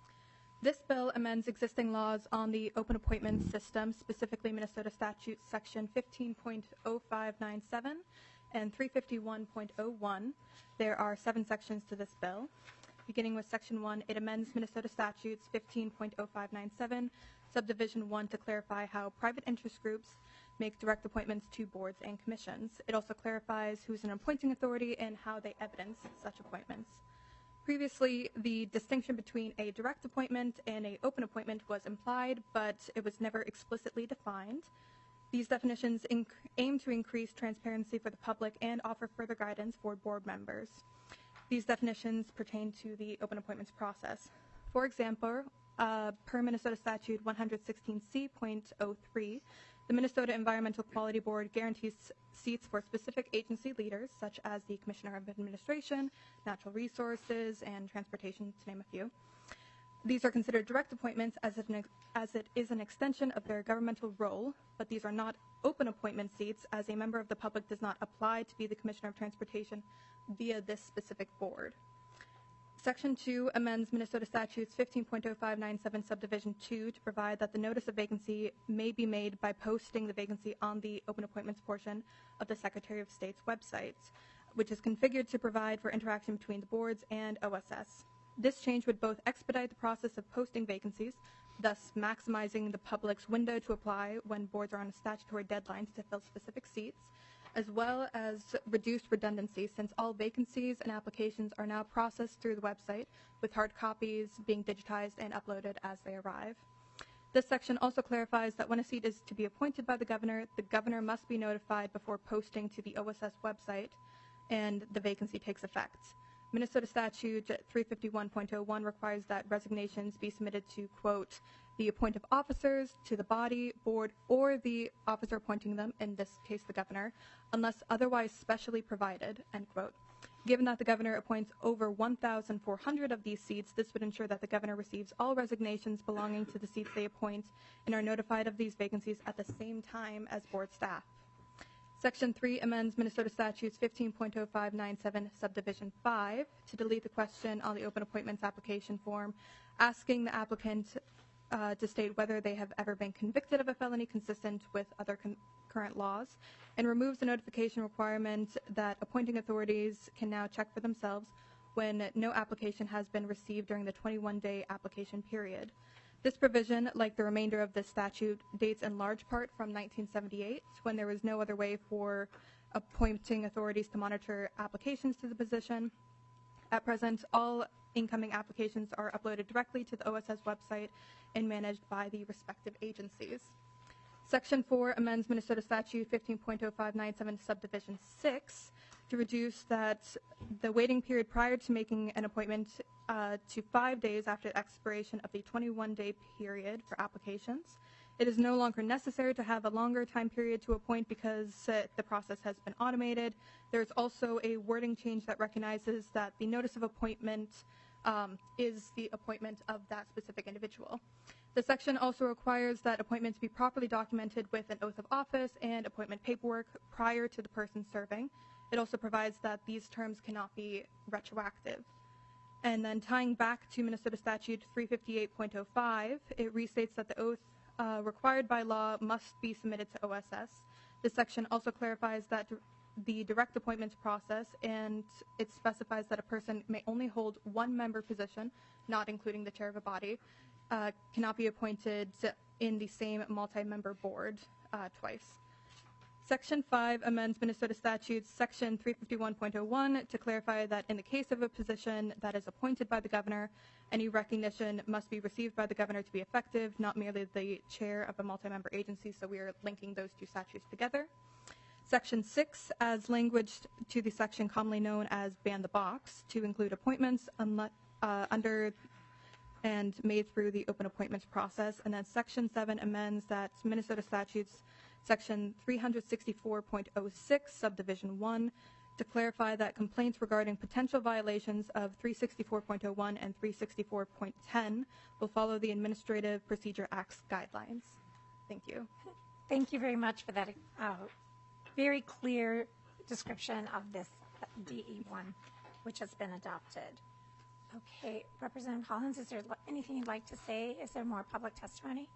This bill amends existing laws on the open appointments system, specifically Minnesota Statute Section fifteen point oh five nine seven and three fifty-one point oh one. There are seven sections to this bill. beginning with Section one, it amends Minnesota Statutes fifteen point oh five nine seven, Subdivision one, to clarify how private interest groups make direct appointments to boards and commissions. It also clarifies who's an appointing authority and how they evidence such appointments. Previously, the distinction between a direct appointment and an open appointment was implied, but it was never explicitly defined. These definitions inc- aim to increase transparency for the public and offer further guidance for board members. These definitions pertain to the open appointments process. For example, uh, per Minnesota Statute one sixteen C point oh three, the Minnesota Environmental Quality Board guarantees seats for specific agency leaders, such as the Commissioner of Administration, Natural Resources, and Transportation, to name a few. These are considered direct appointments as it, as it is an extension of their governmental role, but these are not open appointment seats, as a member of the public does not apply to be the Commissioner of Transportation via this specific board. Section two amends Minnesota Statutes fifteen point oh five nine seven Subdivision two to provide that the notice of vacancy may be made by posting the vacancy on the open appointments portion of the Secretary of State's website, which is configured to provide for interaction between the boards and O S S. This change would both expedite the process of posting vacancies, thus maximizing the public's window to apply when boards are on statutory deadlines to fill specific seats, as well as reduce redundancy, since all vacancies and applications are now processed through the website, with hard copies being digitized and uploaded as they arrive. This section also clarifies that when a seat is to be appointed by the governor, the governor must be notified before posting to the O S S website, and the vacancy takes effect. Minnesota Statute three fifty-one point oh one requires that resignations be submitted to, quote, the appointive officers, to the body, board, or the officer appointing them, in this case the governor, unless otherwise specially provided, end quote. Given that the governor appoints over one thousand four hundred of these seats, this would ensure that the governor receives all resignations belonging to the seats they appoint and are notified of these vacancies at the same time as board staff. Section three amends Minnesota Statutes fifteen point oh five nine seven Subdivision five to delete the question on the open appointments application form, asking the applicant uh, to state whether they have ever been convicted of a felony consistent with other con- current laws, and removes the notification requirement that appointing authorities can now check for themselves when no application has been received during the twenty-one day application period. This provision, like the remainder of this statute, dates in large part from nineteen seventy-eight, when there was no other way for appointing authorities to monitor applications to the position. At present, all incoming applications are uploaded directly to the O S S website and managed by the respective agencies. Section four amends Minnesota Statute fifteen point oh five nine seven Subdivision six to reduce that the waiting period prior to making an appointment uh, to five days after the expiration of the twenty-one day period for applications. It is no longer necessary to have a longer time period to appoint because uh, the process has been automated. There's also a wording change that recognizes that the notice of appointment um, is the appointment of that specific individual. The section also requires that appointments be properly documented with an oath of office and appointment paperwork prior to the person serving. It also provides that these terms cannot be retroactive. And then tying back to Minnesota Statute three fifty-eight point oh five, it restates that the oath uh, required by law must be submitted to O S S. This section also clarifies that the direct appointments process, and it specifies that a person may only hold one member position, not including the chair of a body, uh, cannot be appointed in the same multi-member board uh, twice. Section five amends Minnesota Statutes Section three fifty-one point oh one to clarify that in the case of a position that is appointed by the governor, any recognition must be received by the governor to be effective, not merely the chair of a multi-member agency, so we are linking those two statutes together. Section six adds language to the section commonly known as ban the box to include appointments unle- uh, under and made through the open appointments process. And then Section seven amends that Minnesota Statutes Section three sixty-four point oh six Subdivision one to clarify that complaints regarding potential violations of three sixty-four point oh one and three sixty-four point ten will follow the Administrative Procedure Act's guidelines. Thank you.
Thank you very much for that uh, very clear description of this D E one, which has been adopted. Okay, Representative Hollins, is there anything you'd like to say? Is there more public testimony?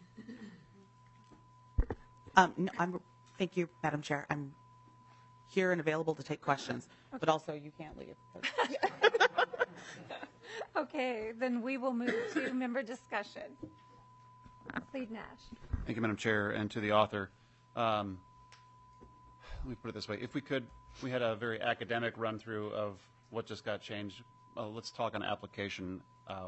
Um, no, I'm, thank you, Madam Chair. I'm here and available to take questions, okay. But also you can't leave.
Okay, then we will move to member discussion. Cleve Nash.
Thank you, Madam Chair, and to the author. Um, let me put it this way. If we could, we had a very academic run-through of what just got changed. Uh, let's talk on application. Uh,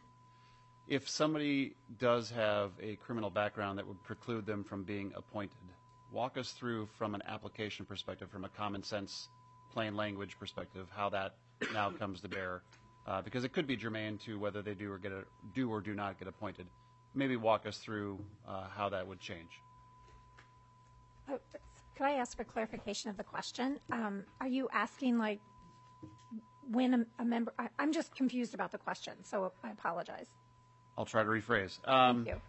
if somebody does have a criminal background that would preclude them from being appointed, walk us through from an application perspective, from a common sense, plain language perspective, how that now comes to bear. Uh, because it could be germane to whether they do or get a, do or do not get appointed. Maybe walk us through uh, how that would change.
Oh, could I ask for clarification of the question? Um, are you asking like when a, a member? I, I'm just confused about the question, so I apologize.
I'll try to rephrase. Um,
Thank you.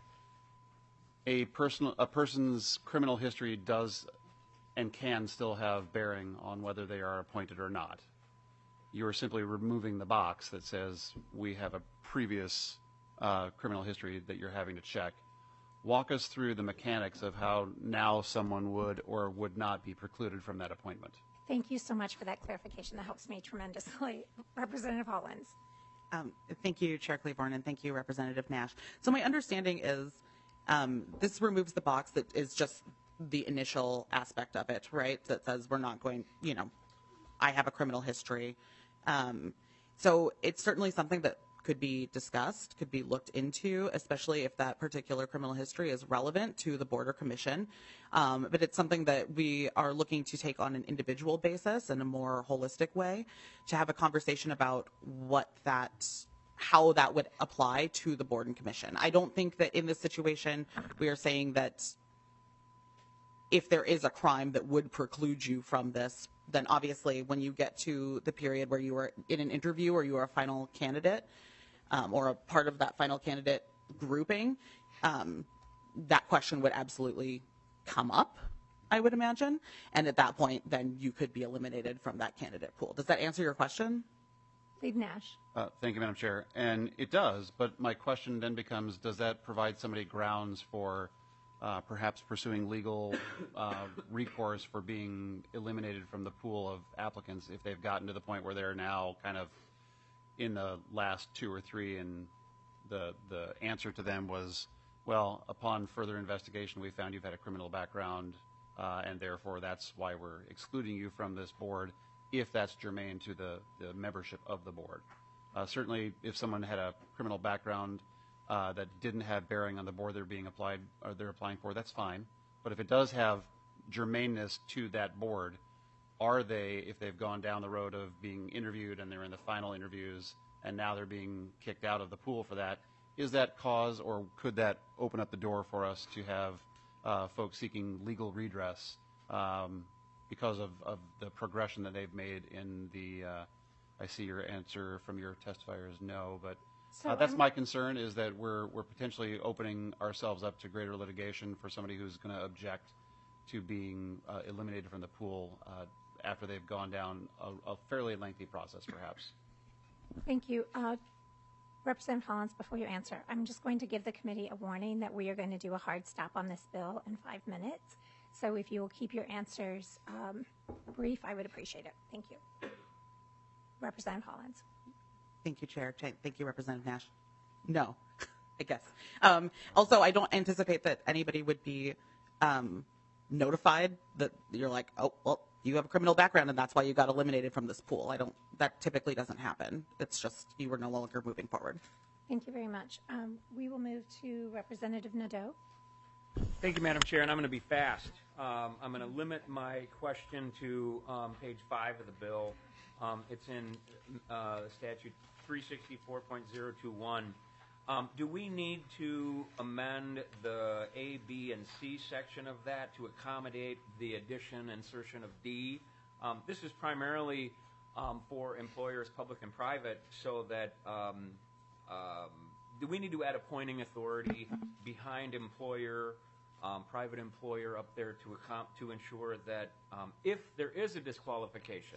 A personal, a person's criminal history does and can still have bearing on whether they are appointed or not. You are simply removing the box that says we have a previous uh, criminal history that you're having to check. Walk us through the mechanics of how now someone would or would not be precluded from that appointment.
Thank you so much for that clarification. That helps me tremendously. Representative Hollins.
Um, thank you, Chair Claiborne, and thank you, Representative Nash. So my understanding is um, this removes the box that is just the initial aspect of it, right? That says we're not going, you know, I have a criminal history. Um, so it's certainly something that could be discussed, could be looked into, especially if that particular criminal history is relevant to the Board or Commission. Um, but it's something that we are looking to take on an individual basis in a more holistic way to have a conversation about what that, how that would apply to the Board and Commission. I don't think that in this situation we are saying that if there is a crime that would preclude you from this, then obviously when you get to the period where you are in an interview or you are a final candidate um, or a part of that final candidate grouping, um, that question would absolutely come up, I would imagine. And at that point, then you could be eliminated from that candidate pool. Does that answer your question?
Cleve Nash.
Uh, thank you, Madam Chair. And it does, but my question then becomes, does that provide somebody grounds for Uh, perhaps pursuing legal uh, recourse for being eliminated from the pool of applicants if they've gotten to the point where they're now kind of in the last two or three, and the the answer to them was, well, upon further investigation, we found you've had a criminal background, uh, and therefore that's why we're excluding you from this board, if that's germane to the, the membership of the board. Uh, certainly, if someone had a criminal background Uh, that didn't have bearing on the board they're being applied or they're applying for, that's fine. But if it does have germaneness to that board, are they, if they've gone down the road of being interviewed and they're in the final interviews and now they're being kicked out of the pool for that, is that cause or could that open up the door for us to have uh, folks seeking legal redress um, because of, of the progression that they've made in the, uh, I see your answer from your testifier is no, but
So
uh, that's
I'm-
my concern, is that we're we're potentially opening ourselves up to greater litigation for somebody who's going to object to being uh, eliminated from the pool uh, after they've gone down a, a fairly lengthy process, perhaps.
Thank you. Uh, Representative Hollins, before you answer, I'm just going to give the committee a warning that we are going to do a hard stop on this bill in five minutes. So if you will keep your answers um, brief, I would appreciate it. Thank you. Representative Hollins.
Thank you, Chair. Thank you, Representative Nash. No, I guess. Um, also, I don't anticipate that anybody would be um, notified that you're like, oh, well, you have a criminal background and that's why you got eliminated from this pool. I don't, that typically doesn't happen. It's just you were no longer moving forward.
Thank you very much. Um, we will move to Representative Nadeau.
Thank you, Madam Chair, and I'm going to be fast. Um, I'm going to limit my question to um, page five of the bill. Um, it's in uh, statute three sixty-four point zero two one. Um, do we need to amend the A, B, and C section of that to accommodate the addition, insertion of D? Um, this is primarily um, for employers, public and private, so that um, um, do we need to add appointing authority behind employer, um, private employer up there to account, to ensure that um, if there is a disqualification,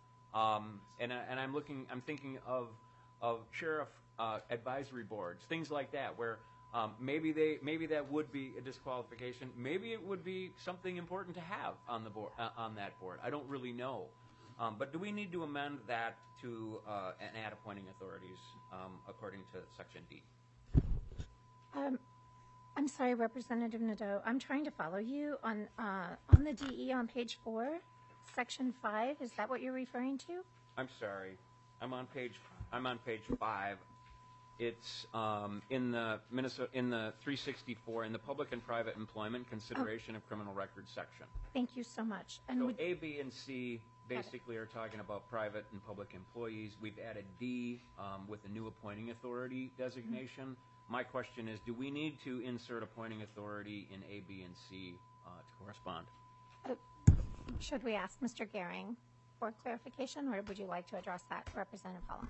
um, and, I, and I'm looking, I'm thinking of of sheriff uh, advisory boards, things like that, where um, maybe they maybe that would be a disqualification, maybe it would be something important to have on the board uh, on that board. I don't really know, Um, but do we need to amend that to uh, and add appointing authorities um, according to Section D?
Um, I'm sorry, Representative Nadeau. I'm trying to follow you on uh, on the D E on page four, section five. Is that what you're referring to?
I'm sorry. I'm on page. I'm on page five. It's um, in the Minnesota in the three sixty-four in the public and private employment consideration of criminal records section.
Thank you so much. And
So
would-
A, B, and C basically are talking about private and public employees. We've added D um, with a new appointing authority designation. My question is, do we need to insert appointing authority in A, B, and C uh, to correspond?
uh, should we ask Mister Gehring for clarification, or would you like to address that, Representative Hollins?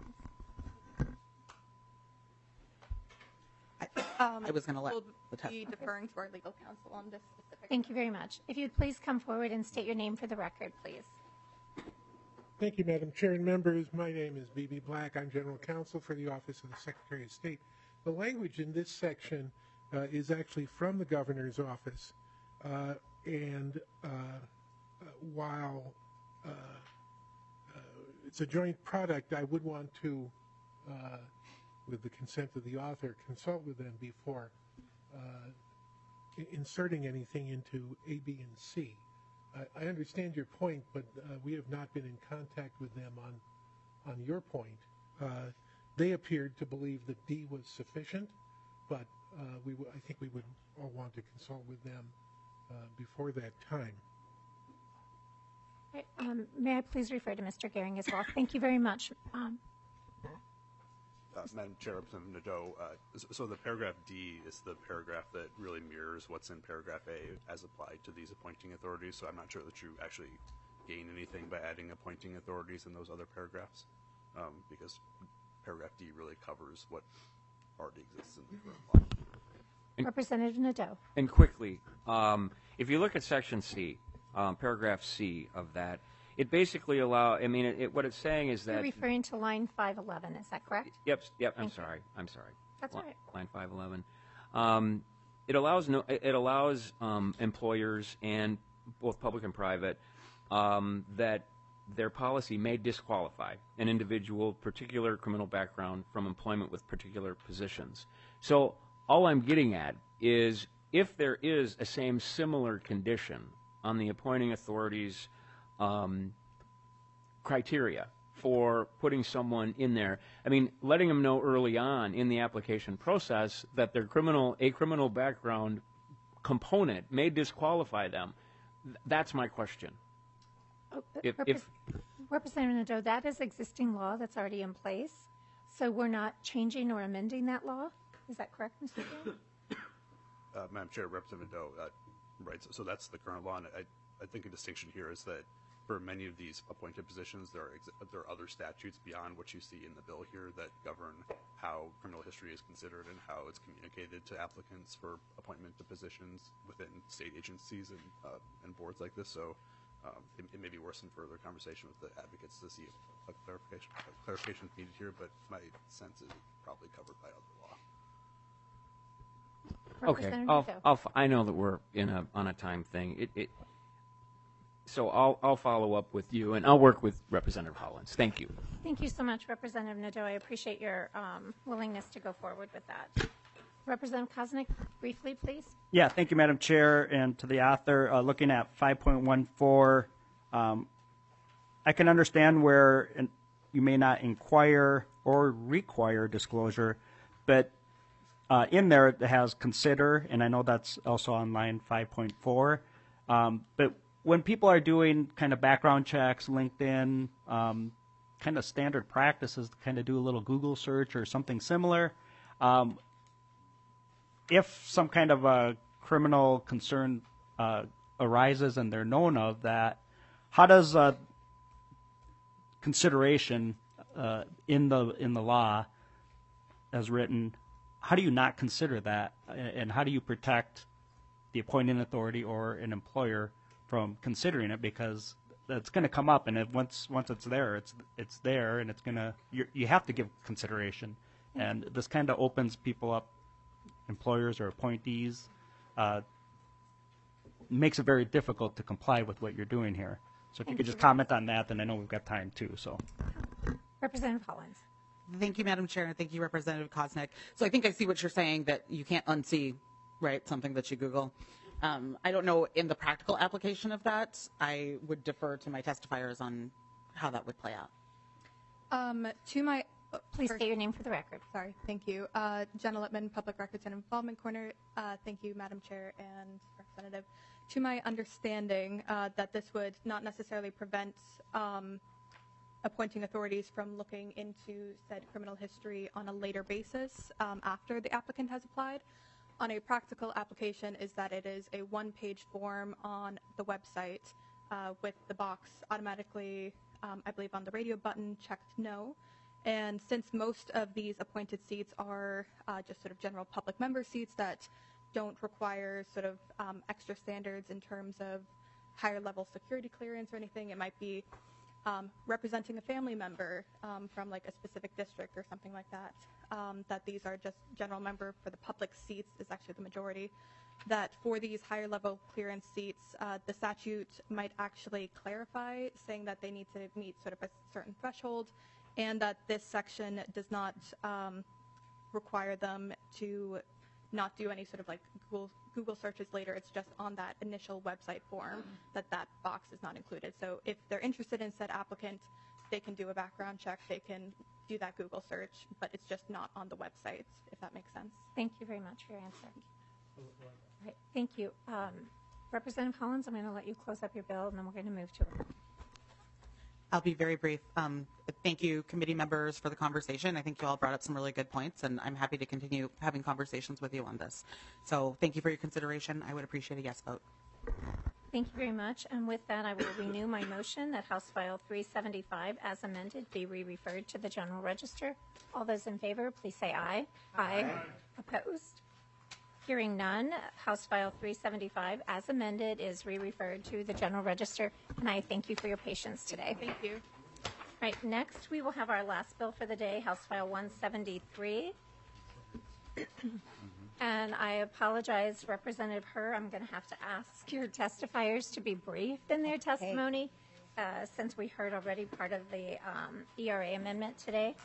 I was going to let
We'll
the test.
be deferring to our legal counsel on this specific.
Thank you very much. If you'd please come forward and state your name for the record, please.
Thank you, Madam Chair and members. My name is B B Black. I'm General Counsel for the Office of the Secretary of State. The language in this section uh, is actually from the Governor's Office. Uh, and uh, uh, while uh, uh, it's a joint product, I would want to, uh, with the consent of the author, consult with them before uh, i- inserting anything into A, B, and C. I- I understand your point, but uh, we have not been in contact with them on on your point. Uh, they appeared to believe that D was sufficient, but uh, we w- I think we would all want to consult with them uh, before that time.
Right, um, may I please refer to Mister Gehring as well? Thank you very much. Um,
Uh, Madam Chair, Representative Nadeau, uh, so, so the paragraph D is the paragraph that really mirrors what's in paragraph A as applied to these appointing authorities. So I'm not sure that you actually gain anything by adding appointing authorities in those other paragraphs, um, because paragraph D really covers what already exists in the current law.
Representative Nadeau.
And quickly, um, if you look at Section C, um, paragraph C of that, it basically allow. I mean, it, it, what it's saying is
You're
that.
referring to line five eleven, is that correct?
Yep. Yep. I'm
Thank you.
sorry. I'm sorry.
That's
Li-
all right.
Line five eleven. Um, it allows no. It it allows um, employers and both public and private um, that their policy may disqualify an individual, particular criminal background, from employment with particular positions. So all I'm getting at is if there is a same similar condition on the appointing authorities um, criteria for putting someone in there. I mean, letting them know early on in the application process that their criminal, a criminal background component may disqualify them. Th- That's my question.
Oh, uh,
If,
Repres-
if
Representative Nadeau, that is existing law that's already in place. So we're not changing or amending that law? Is that correct, Mister Gehring?
Uh, Madam Chair, Representative Nadeau, uh, right, so, so that's the current law, and I, I think a distinction here is that for many of these appointed positions, there are, ex- there are other statutes beyond what you see in the bill here that govern how criminal history is considered and how it's communicated to applicants for appointment to positions within state agencies and, uh, and boards like this. So um, it, it may be worth some further conversation with the advocates to see if a clarification, a clarification is needed here, but my sense is probably covered by other law.
okay, I'll, I'll, f- I know that we're in a on a time thing. It, it, so I'll I'll follow up with you, and I'll work with Representative Hollins. Thank you.
Thank you so much, Representative Nadeau. I appreciate your um, willingness to go forward with that. Representative Koznick, briefly, please.
Yeah, thank you, Madam Chair, and to the author. Uh, looking at five point one four, um, I can understand where in, you may not inquire or require disclosure, but uh, in there it has consider, and I know that's also on line five point four. Um, but when people are doing kind of background checks, LinkedIn, um, kind of standard practices to kind of do a little Google search or something similar, um, if some kind of a criminal concern uh, arises and they're known of that, how does uh, consideration uh, in the in the law as written, how do you not consider that, and how do you protect the appointing authority or an employer from considering it, because it's going to come up, and it, once once it's there, it's it's there, and it's going to you you have to give consideration, and this kind of opens people up, employers or appointees, uh, makes it very difficult to comply with what you're doing here. So if
Thank
you could
you.
just comment on that, then I know we've got time too. So.
Representative Collins.
Thank you, Madam Chair, and thank you, Representative Koznick. So I think I see what you're saying, that you can't unsee, right, something that you Google. Um, I don't know in the practical application of that. I would defer to my testifiers on how that would play out.
Um, to my uh,
Please
first-
state your name for the record.
Sorry, thank you. Uh, Jenna Littman, Public Records and Involvement Corner. Uh, thank you, Madam Chair and Representative. To my understanding, uh, that this would not necessarily prevent um, appointing authorities from looking into said criminal history on a later basis um, after the applicant has applied. On a practical application is that it is a one-page form on the website uh, with the box automatically, um, I believe on the radio button, checked no. And since most of these appointed seats are uh, just sort of general public member seats that don't require sort of um, extra standards in terms of higher level security clearance or anything, it might be um, representing a family member um, from like a specific district or something like that, um, that these are just general member for the public seats is actually the majority, that for these higher level clearance seats, uh, the statute might actually clarify saying that they need to meet sort of a certain threshold, and that this section does not um, require them to not do any sort of like Google, Google searches later. It's just on that initial website form that that box is not included. So if they're interested in said applicant, they can do a background check, they can do that Google search, but it's just not on the website, if that makes sense.
Thank you very much for your answer. All right, thank you. Um, Representative Collins, I'm going to let you close up your bill, and then we're going to move to it.
I'll be very brief. Um, thank you, committee members, for the conversation. I think you all brought up some really good points, and I'm happy to continue having conversations with you on this. So thank you for your consideration. I would appreciate a yes vote.
Thank you very much. And with that, I will renew my motion that House File three seventy-five, as amended, be re-referred to the General Register. All those in favor, please say aye. Aye. Opposed? Hearing none, House File three seventy-five, as amended, is re-referred to the General Register, and I thank you for your patience today.
Thank you.
All right, next we will have our last bill for the day, House File one seventy-three. And I apologize, Representative Herr, I'm going to have to ask your testifiers to be briefed in their testimony, uh, since we heard already part of the um, E R A amendment today.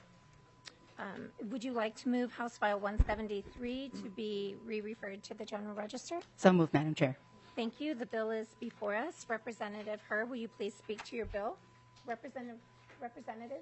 Um, would you like to move House File one seventy-three to be re-referred to the General Register?
So moved, Madam Chair.
Thank you. The bill is before us. Representative Herr, will you please speak to your bill? Representative, representatives,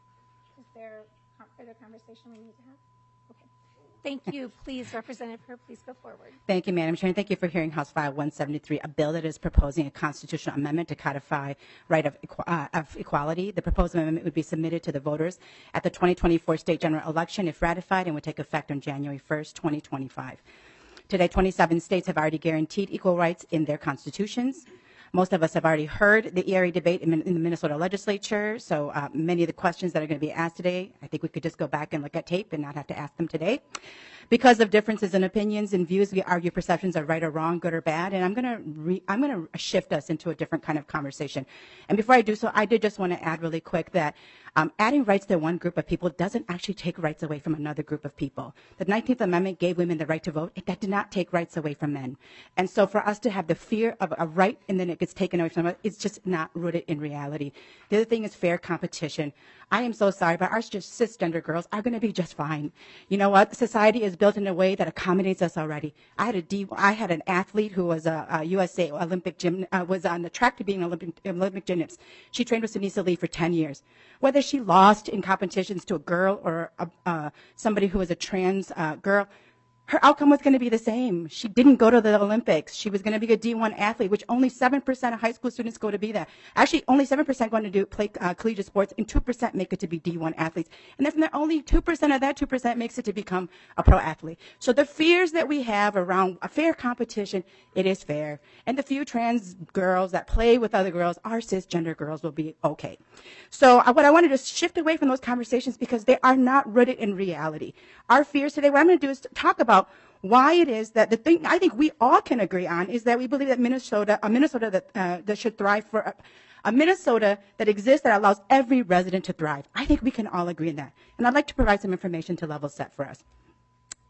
is there con- further conversation we need to have? Okay. Thank you. Please, Representative Herr, please go forward.
Thank you, Madam Chair, and thank you for hearing House File one seventy-three, a bill that is proposing a constitutional amendment to codify right of, equ- uh, of equality. The proposed amendment would be submitted to the voters at the twenty twenty-four state general election if ratified and would take effect on January first, twenty twenty-five. Today, twenty-seven states have already guaranteed equal rights in their constitutions. Most of us have already heard the E R A debate in, in the Minnesota legislature, so uh, many of the questions that are going to be asked today, I think we could just go back and look at tape and not have to ask them today. Because of differences in opinions and views, we argue perceptions are right or wrong, good or bad, and I'm going to re- I'm going to shift us into a different kind of conversation. And before I do so, I did just want to add really quick that um, adding rights to one group of people doesn't actually take rights away from another group of people. The nineteenth Amendment gave women the right to vote. That did not take rights away from men. And so for us to have the fear of a right and then it gets taken away from us, it's just not rooted in reality. The other thing is fair competition. I am so sorry, but our just cisgender girls are going to be just fine. You know what? Society is built in a way that accommodates us already. I had a D, I had an athlete who was a, a U S A Olympic gym, uh, was on the track to being an Olympic, Olympic gymnast. She trained with Sunisa Lee for ten years. Whether she lost in competitions to a girl or a, uh, somebody who was a trans uh, girl, her outcome was going to be the same. She didn't go to the Olympics. She was going to be a D one athlete, which only seven percent of high school students go to be that. Actually, only seven percent going to do play uh, collegiate sports, and two percent make it to be D one athletes. And then from there, only two percent of that two percent makes it to become a pro athlete. So the fears that we have around a fair competition, it is fair. And the few trans girls that play with other girls, our cisgender girls, will be okay. So uh, what I wanted to shift away from those conversations because they are not rooted in reality. Our fears today, what I'm going to do is talk about why it is that the thing I think we all can agree on is that we believe that Minnesota, a Minnesota that, uh, that should thrive for a, a Minnesota that exists that allows every resident to thrive. I think we can all agree on that. And I'd like to provide some information to level set for us.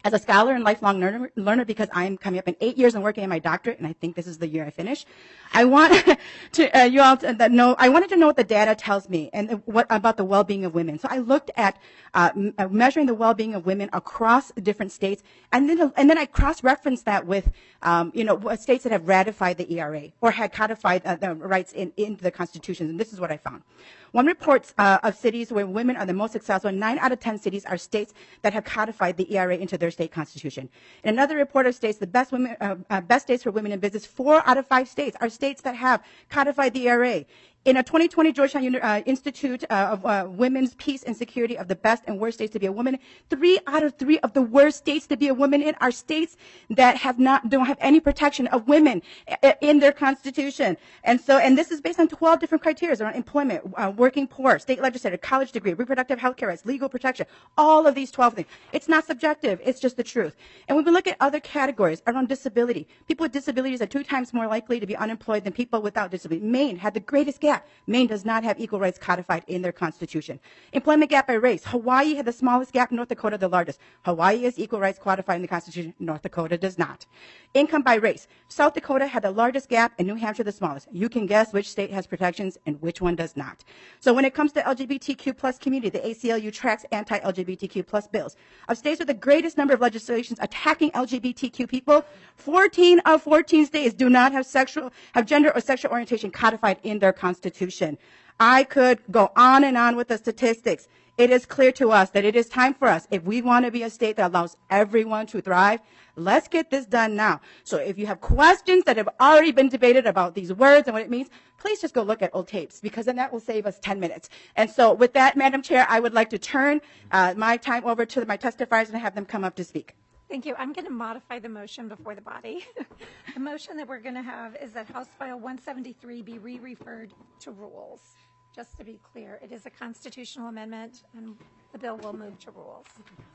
As a scholar and lifelong learner, learner, because I'm coming up in eight years and working on my doctorate, and I think this is the year I finish, I want to uh, you all to know. I wanted to know what the data tells me and what about the well-being of women. So I looked at uh, m- measuring the well-being of women across different states, and then and then I cross-referenced that with um, you know states that have ratified the E R A or had codified uh, the rights in into the constitutions. And this is what I found. One reports uh, of cities where women are the most successful. Nine out of ten cities are states that have codified the E R A into their state constitution. In another report of states, the best women, uh, uh, best states for women in business, four out of five states are states that have codified the E R A. In a twenty twenty Georgetown Uni- uh, Institute uh, of uh, Women's Peace and Security of the best and worst states to be a woman, three out of three of the worst states to be a woman in are states that have not don't have any protection of women in their constitution. And so, and this is based on twelve different criteria around employment, uh, working poor, state legislator, college degree, reproductive health care rights, legal protection, all of these twelve things. It's not subjective. It's just the truth. And when we look at other categories around disability, people with disabilities are two times more likely to be unemployed than people without disability. Maine had the greatest gap. Maine does not have equal rights codified in their constitution. Employment gap by race. Hawaii had the smallest gap, North Dakota the largest. Hawaii has equal rights codified in the constitution, North Dakota does not. Income by race. South Dakota had the largest gap and New Hampshire the smallest. You can guess which state has protections and which one does not. So when it comes to L G B T Q plus community, the A C L U tracks anti-L G B T Q plus bills. Of states with the greatest number of legislations attacking L G B T Q people, fourteen of fourteen states do not have sexual, have gender or sexual orientation codified in their constitution. I could go on and on with the statistics. It is clear to us that it is time for us, if we want to be a state that allows everyone to thrive, let's get this done now. So if you have questions that have already been debated about these words and what it means, please just go look at old tapes, because then that will save us ten minutes. And so with that, Madam Chair, I would like to turn uh, my time over to my testifiers and have them come up to speak.
Thank you. I'm going to modify the motion before the body. The motion that we're going to have is that House File one seventy-three be re-referred to rules. Just to be clear, it is a constitutional amendment, and the bill will move to rules.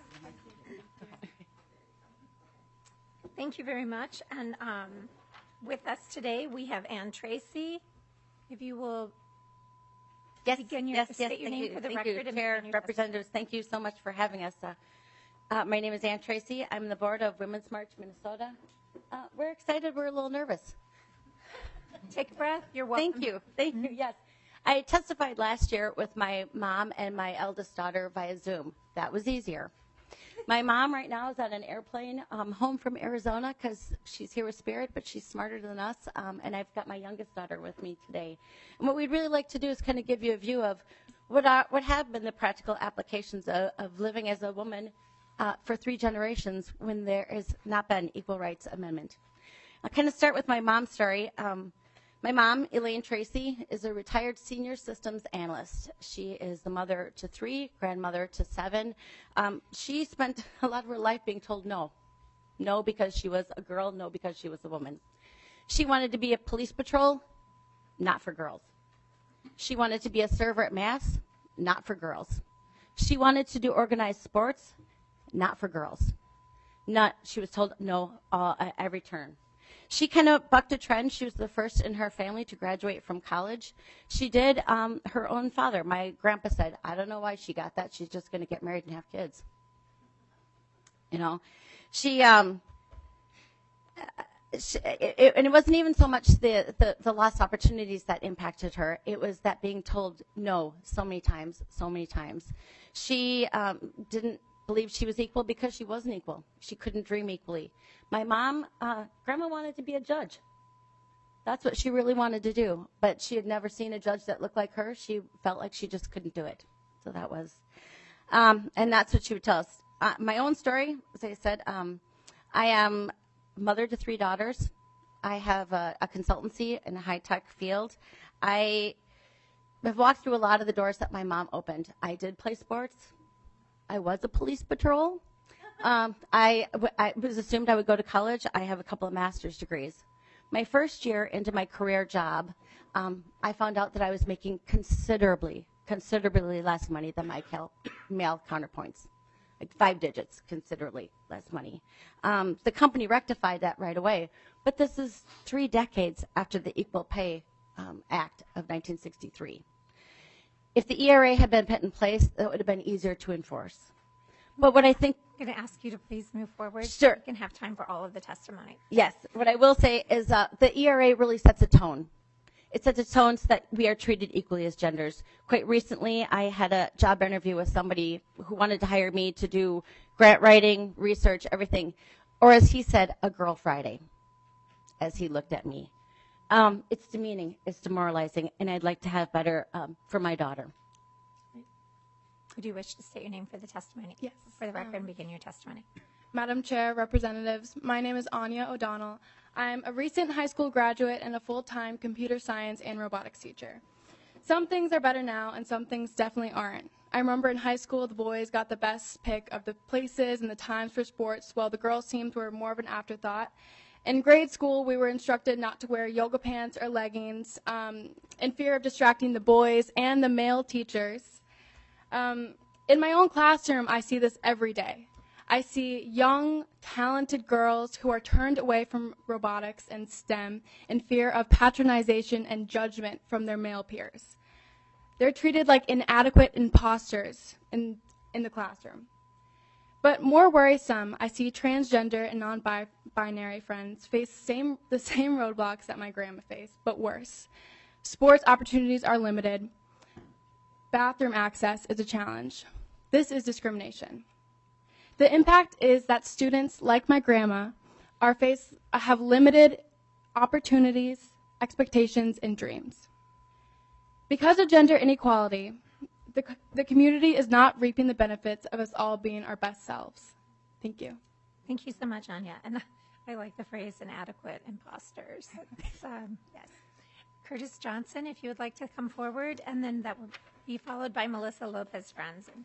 Thank you very much. And um, with us today, we have Ann Tracy. If you will
yes,
begin your,
yes,
state
yes,
your
thank
name
you.
for the
thank
record.
You,
and
Chair,
your
representatives, thank you so much for having us. Uh, uh, my name is Ann Tracy. I'm the board of Women's March Minnesota. Uh, we're excited. We're a little nervous.
Take a breath. You're welcome.
Thank you. Thank you. Yes. I testified last year with my mom and my eldest daughter via Zoom. That was easier. My mom right now is on an airplane um, home from Arizona because she's here with Spirit, but she's smarter than us. Um, and I've got my youngest daughter with me today. And what we'd really like to do is kind of give you a view of what are, what have been the practical applications of, of living as a woman uh, for three generations when there has not been equal rights amendment. I'll kind of start with my mom's story. Um, My mom, Elaine Tracy, is a retired senior systems analyst. She is the mother to three, grandmother to seven. Um, she spent a lot of her life being told no. No because she was a girl, no because she was a woman. She wanted to be a police patrol, not for girls. She wanted to be a server at Mass, not for girls. She wanted to do organized sports, not for girls. Not, she was told no uh, at every turn. She kind of bucked a trend. She was the first in her family to graduate from college. She did um, her own father. My grandpa said, I don't know why she got that. She's just going to get married and have kids. You know, she, um, she it, it, and it wasn't even so much the, the, the lost opportunities that impacted her. It was that being told no so many times, so many times. She um, didn't believed she was equal because she wasn't equal. She couldn't dream equally. My mom, uh, grandma wanted to be a judge. That's what she really wanted to do. But she had never seen a judge that looked like her. She felt like she just couldn't do it. So that was, um, and that's what she would tell us. Uh, my own story, as I said, um, I am mother to three daughters. I have a, a consultancy in a high-tech field. I have walked through a lot of the doors that my mom opened. I did play sports. I was a police patrol. Um, I, I was assumed I would go to college. I have a couple of master's degrees. My first year into my career job, um, I found out that I was making considerably, considerably less money than my cal- male counterpoints, like five digits, considerably less money. Um, the company rectified that right away, but this is three decades after the Equal Pay um, Act of nineteen sixty-three. If the E R A had been put in place, that would have been easier to enforce. But what I think,
I'm going to ask you to please move forward.
Sure.
So we can have time for all of the testimony.
yes, what I will say is uh, the E R A really sets a tone. It sets a tone so that we are treated equally as genders. Quite recently, I had a job interview with somebody who wanted to hire me to do grant writing, research, everything, or as he said, a girl Friday, as he looked at me. Um, it's demeaning, it's demoralizing, and I'd like to have better um, for my daughter.
Would you wish to state your name for the testimony?
Yes.
For the record,
Um,
and begin your testimony.
Madam Chair, Representatives, my name is Anya O'Donnell. I'm a recent high school graduate and a full-time computer science and robotics teacher. Some things are better now, and some things definitely aren't. I remember in high school, the boys got the best pick of the places and the times for sports, while the girls' teams were more of an afterthought. In grade school, we were instructed not to wear yoga pants or leggings um, in fear of distracting the boys and the male teachers. Um, in my own classroom, I see this every day. I see young, talented girls who are turned away from robotics and STEM in fear of patronization and judgment from their male peers. They're treated like inadequate imposters in, in the classroom. But more worrisome, I see transgender and non-binary friends face same, the same roadblocks that my grandma faced, but worse. Sports opportunities are limited. Bathroom access is a challenge. This is discrimination. The impact is that students, like my grandma, are face, have limited opportunities, expectations, and dreams. Because of gender inequality, the, the community is not reaping the benefits of us all being our best selves. Thank you.
Thank you so much, Anya. And I like the phrase inadequate imposters. um, yes. Curtis Johnson, if you would like to come forward, and then that will be followed by Melissa Lopez Franzen.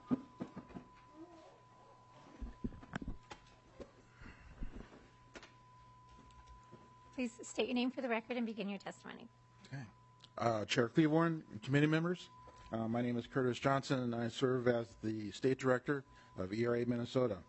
Please state your name for the record and begin your testimony.
Okay. Uh, Chair Cleavorn, committee members, uh, my name is Curtis Johnson, and I serve as the State Director of E R A Minnesota.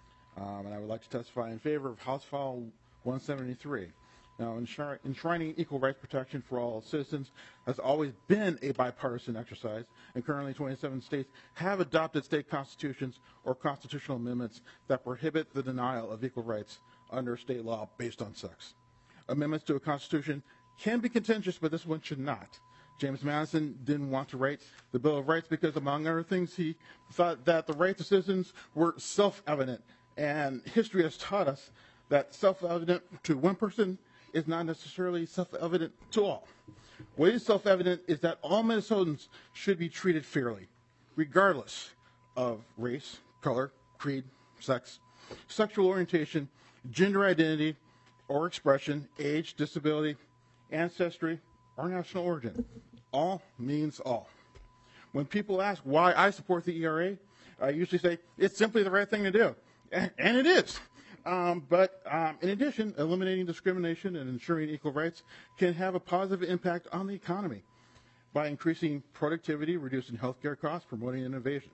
Um, and I would like to testify in favor of House File one seventy-three. Now, enshri- enshrining equal rights protection for all citizens has always been a bipartisan exercise, and currently twenty-seven states have adopted state constitutions or constitutional amendments that prohibit the denial of equal rights under state law based on sex. Amendments to a constitution can be contentious, but this one should not. James Madison didn't want to write the Bill of Rights because, among other things, he thought that the rights of citizens were self-evident. And history has taught us that self-evident to one person is not necessarily self-evident to all. What is self-evident is that all Minnesotans should be treated fairly, regardless of race, color, creed, sex, sexual orientation, gender identity, or expression, age, disability, ancestry, or national origin. All means all. When people ask why I support the E R A, I usually say it's simply the right thing to do. And it is. Um, but um, in addition, eliminating discrimination and ensuring equal rights can have a positive impact on the economy by increasing productivity, reducing healthcare costs, promoting innovation.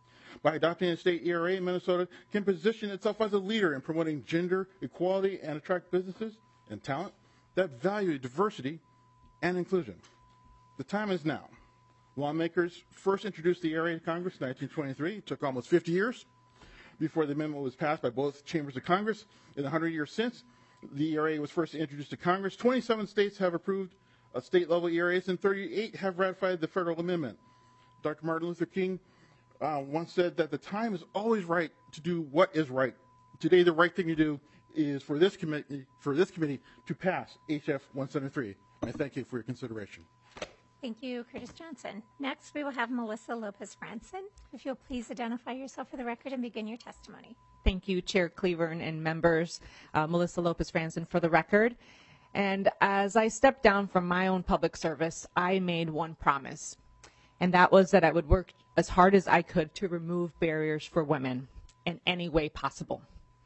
By adopting a state E R A, Minnesota can position itself as a leader in promoting gender equality and attract businesses and talent that value diversity and inclusion. The time is now. Lawmakers first introduced the E R A to Congress in nineteen twenty-three. It took almost fifty years before the amendment was passed by both chambers of Congress. In the one hundred years since the E R A was first introduced to Congress, twenty-seven states have approved a state-level E R As, and thirty-eight have ratified the federal amendment. Doctor Martin Luther King uh, once said that the time is always right to do what is right. Today, the right thing to do is for this committee, for this committee to pass H F one seventy-three. I thank you for your consideration.
Thank you, Curtis Johnson. Next, we will have Melissa Lopez Franzen. If you'll please identify yourself for the record and begin your testimony.
Thank you, Chair Cleavorn and members. Uh, Melissa Lopez Franzen for the record. And as I stepped down from my own public service, I made one promise, and that was that I would work as hard as I could to remove barriers for women in any way possible.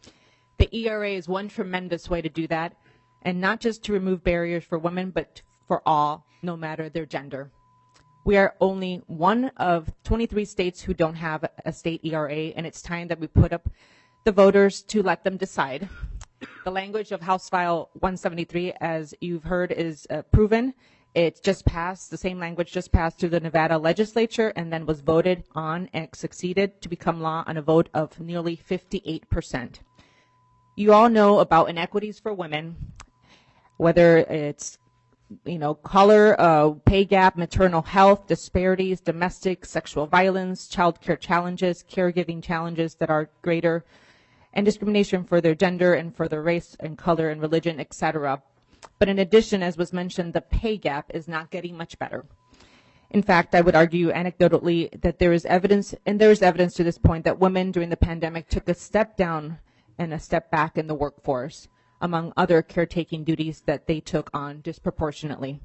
The E R A is one tremendous way to do that, and not just to remove barriers for women, but for all, no matter their gender. We are only one of twenty-three states who don't have a state E R A, and it's time that we put up the voters to let them decide. The language of House File one seventy-three, as you've heard, is uh, proven, It just passed, the same language just passed through the Nevada legislature and then was voted on and succeeded to become law on a vote of nearly fifty-eight percent. You all know about inequities for women, whether it's you know, color, uh, pay gap, maternal health, disparities, domestic, sexual violence, child care challenges, caregiving challenges that are greater, and discrimination for their gender and for their race and color and religion, et cetera. But in addition, as was mentioned, the pay gap is not getting much better. In fact, I would argue anecdotally that there is evidence, and there is evidence to this point, that women during the pandemic took a step down and a step back in the workforce, among other caretaking duties that they took on disproportionately.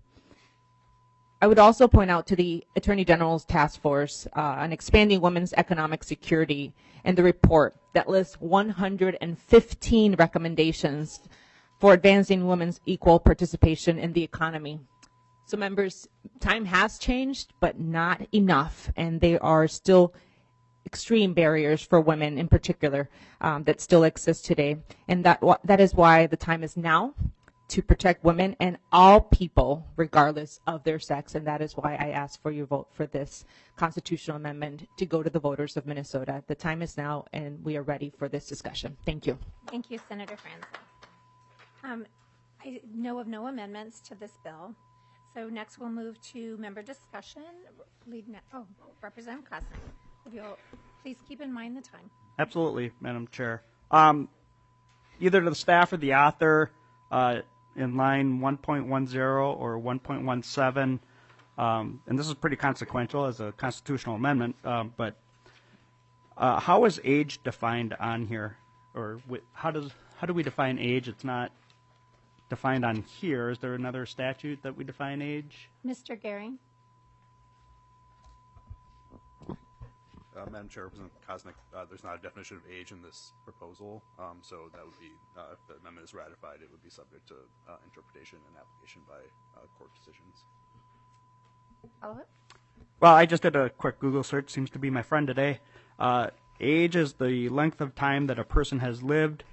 I would also point out to the Attorney General's task force uh, on expanding women's economic security and the report that lists one hundred fifteen recommendations for advancing women's equal participation in the economy. So members, time has changed, but not enough, and there are still extreme barriers for women in particular um, that still exist today. And that that is why the time is now to protect women and all people regardless of their sex. And that is why I ask for your vote for this constitutional amendment to go to the voters of Minnesota. The time is now, and we are ready for this discussion. Thank you.
Thank you, Senator Francis. Um, I know of no amendments to this bill. So next we'll move to member discussion. Lead ne- oh, Representative Kosnick. If you'll please keep in mind the time.
Absolutely, Madam Chair. Um, either to the staff or the author, uh, in line one point ten or one point seventeen, um, and this is pretty consequential as a constitutional amendment, um, but uh, how is age defined on here? Or wh- how does how do we define age? It's not defined on here. Is there another statute that we define age?
Mister Gehring.
Uh, Madam Chair, Representative Kosnick, uh, there's not a definition of age in this proposal, um, so that would be, uh, if the amendment is ratified, it would be subject to uh, interpretation and application by uh, court decisions.
Follow it?
Well, I just did a quick Google search. Seems to be my friend today. Uh, age is the length of time that a person has lived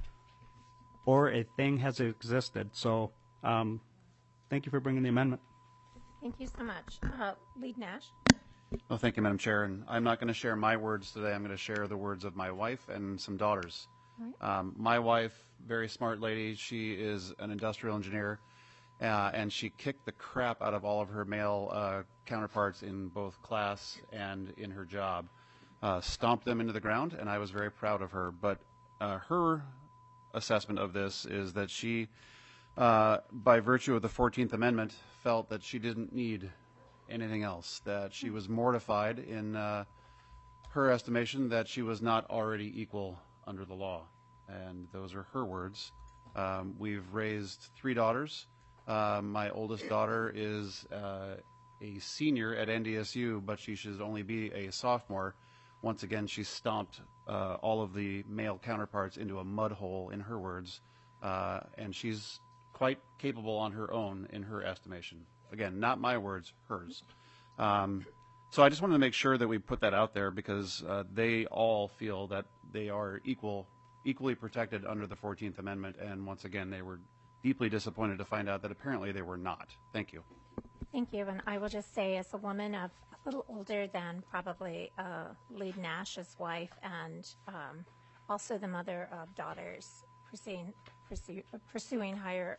or a thing has existed. So um, thank you for bringing the amendment.
Thank you so much. Uh, Lead Nash.
Well, thank you, Madam Chair. And I'm not going to share my words today. I'm going to share the words of my wife and some daughters.
Right.
Um, my wife, very smart lady, she is an industrial engineer, uh, and she kicked the crap out of all of her male uh, counterparts in both class and in her job, uh, stomped them into the ground, and I was very proud of her. But uh, her assessment of this is that she, uh, by virtue of the fourteenth Amendment, felt that she didn't need anything else, that she was mortified in uh, her estimation that she was not already equal under the law. And those are her words. Um, we've raised three daughters. Uh, my oldest daughter is uh, a senior at N D S U, but she should only be a sophomore. Once again, she stomped uh, all of the male counterparts into a mud hole, in her words, uh, and she's quite capable on her own, in her estimation. Again, not my words, hers. Um, so I just wanted to make sure that we put that out there because uh, they all feel that they are equal, equally protected under the fourteenth Amendment, and once again, they were deeply disappointed to find out that apparently they were not. Thank you.
Thank you. And I will just say, as a woman of a little older than probably uh, Lead Nash's wife and um, also the mother of daughters pursuing, pursue, pursuing higher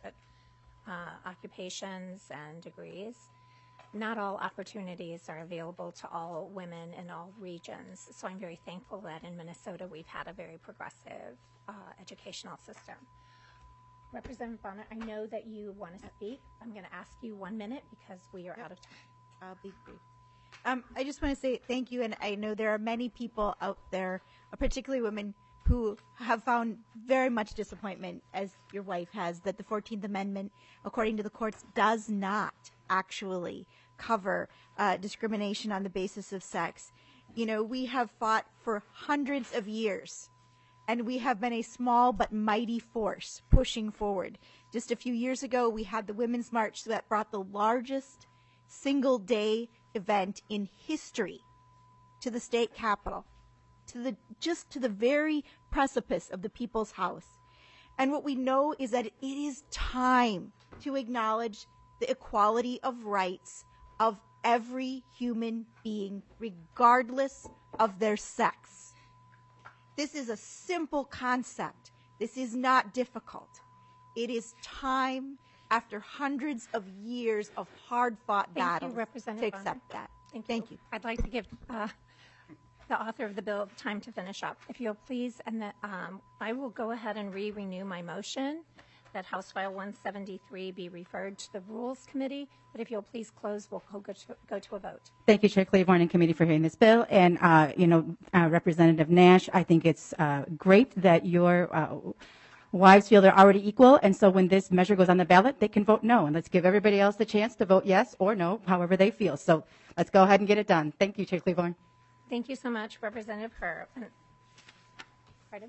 Uh, occupations and degrees. Not all opportunities are available to all women in all regions. So I'm very thankful that in Minnesota we've had a very progressive uh, educational system. Representative Bonner, I know that you want to speak. I'm going to ask you one minute because we are out of time.
I'll be brief. Um, I just want to say thank you, and I know there are many people out there, uh, particularly women, who have found very much disappointment, as your wife has, that the fourteenth Amendment, according to the courts, does not actually cover uh, discrimination on the basis of sex. You know, we have fought for hundreds of years, and we have been a small but mighty force pushing forward. Just a few years ago, we had the Women's March that brought the largest single-day event in history to the state capitol, to the just to the very precipice of the People's House. And what we know is that it is time to acknowledge the equality of rights of every human being, regardless of their sex. This is a simple concept. This is not difficult. It is time after hundreds of years of hard-fought
Thank you,
battles to
Representative
accept
Bonner.
that.
Thank,
Thank
you. I'd like to give uh, the author of the bill time to finish up, if you'll please, and that um, I will go ahead and re-renew my motion that House File one seventy-three be referred to the Rules Committee. But if you'll please close, we'll go to, go to a vote.
Thank you, Chair Claiborne and committee for hearing this bill. And, uh, you know, uh, Representative Nash, I think it's uh, great that your uh, wives feel they're already equal. And so when this measure goes on the ballot, they can vote no. And let's give everybody else the chance to vote yes or no, however they feel. So let's go ahead and get it done. Thank you, Chair Claiborne.
Thank you so much, Representative Herr. Pardon?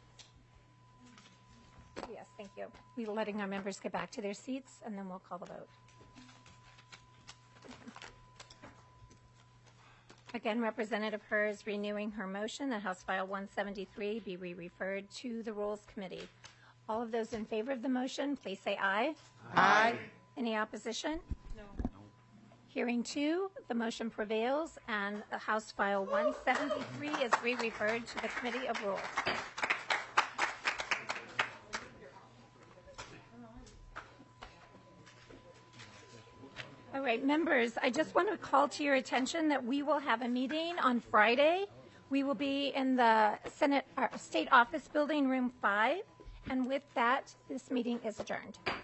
Yes, thank you. We're letting our members get back to their seats, and then we'll call the vote. Again, Representative Herr is renewing her motion that House File one seventy-three be re-referred to the Rules Committee. All of those in favor of the motion, please say aye. Aye. Any opposition? No. Hearing two, the motion prevails, and House File one seventy-three is re-referred to the Committee of Rules. All right, members, I just want to call to your attention that we will have a meeting on Friday. We will be in the Senate uh, State Office Building, Room five, and with that, this meeting is adjourned.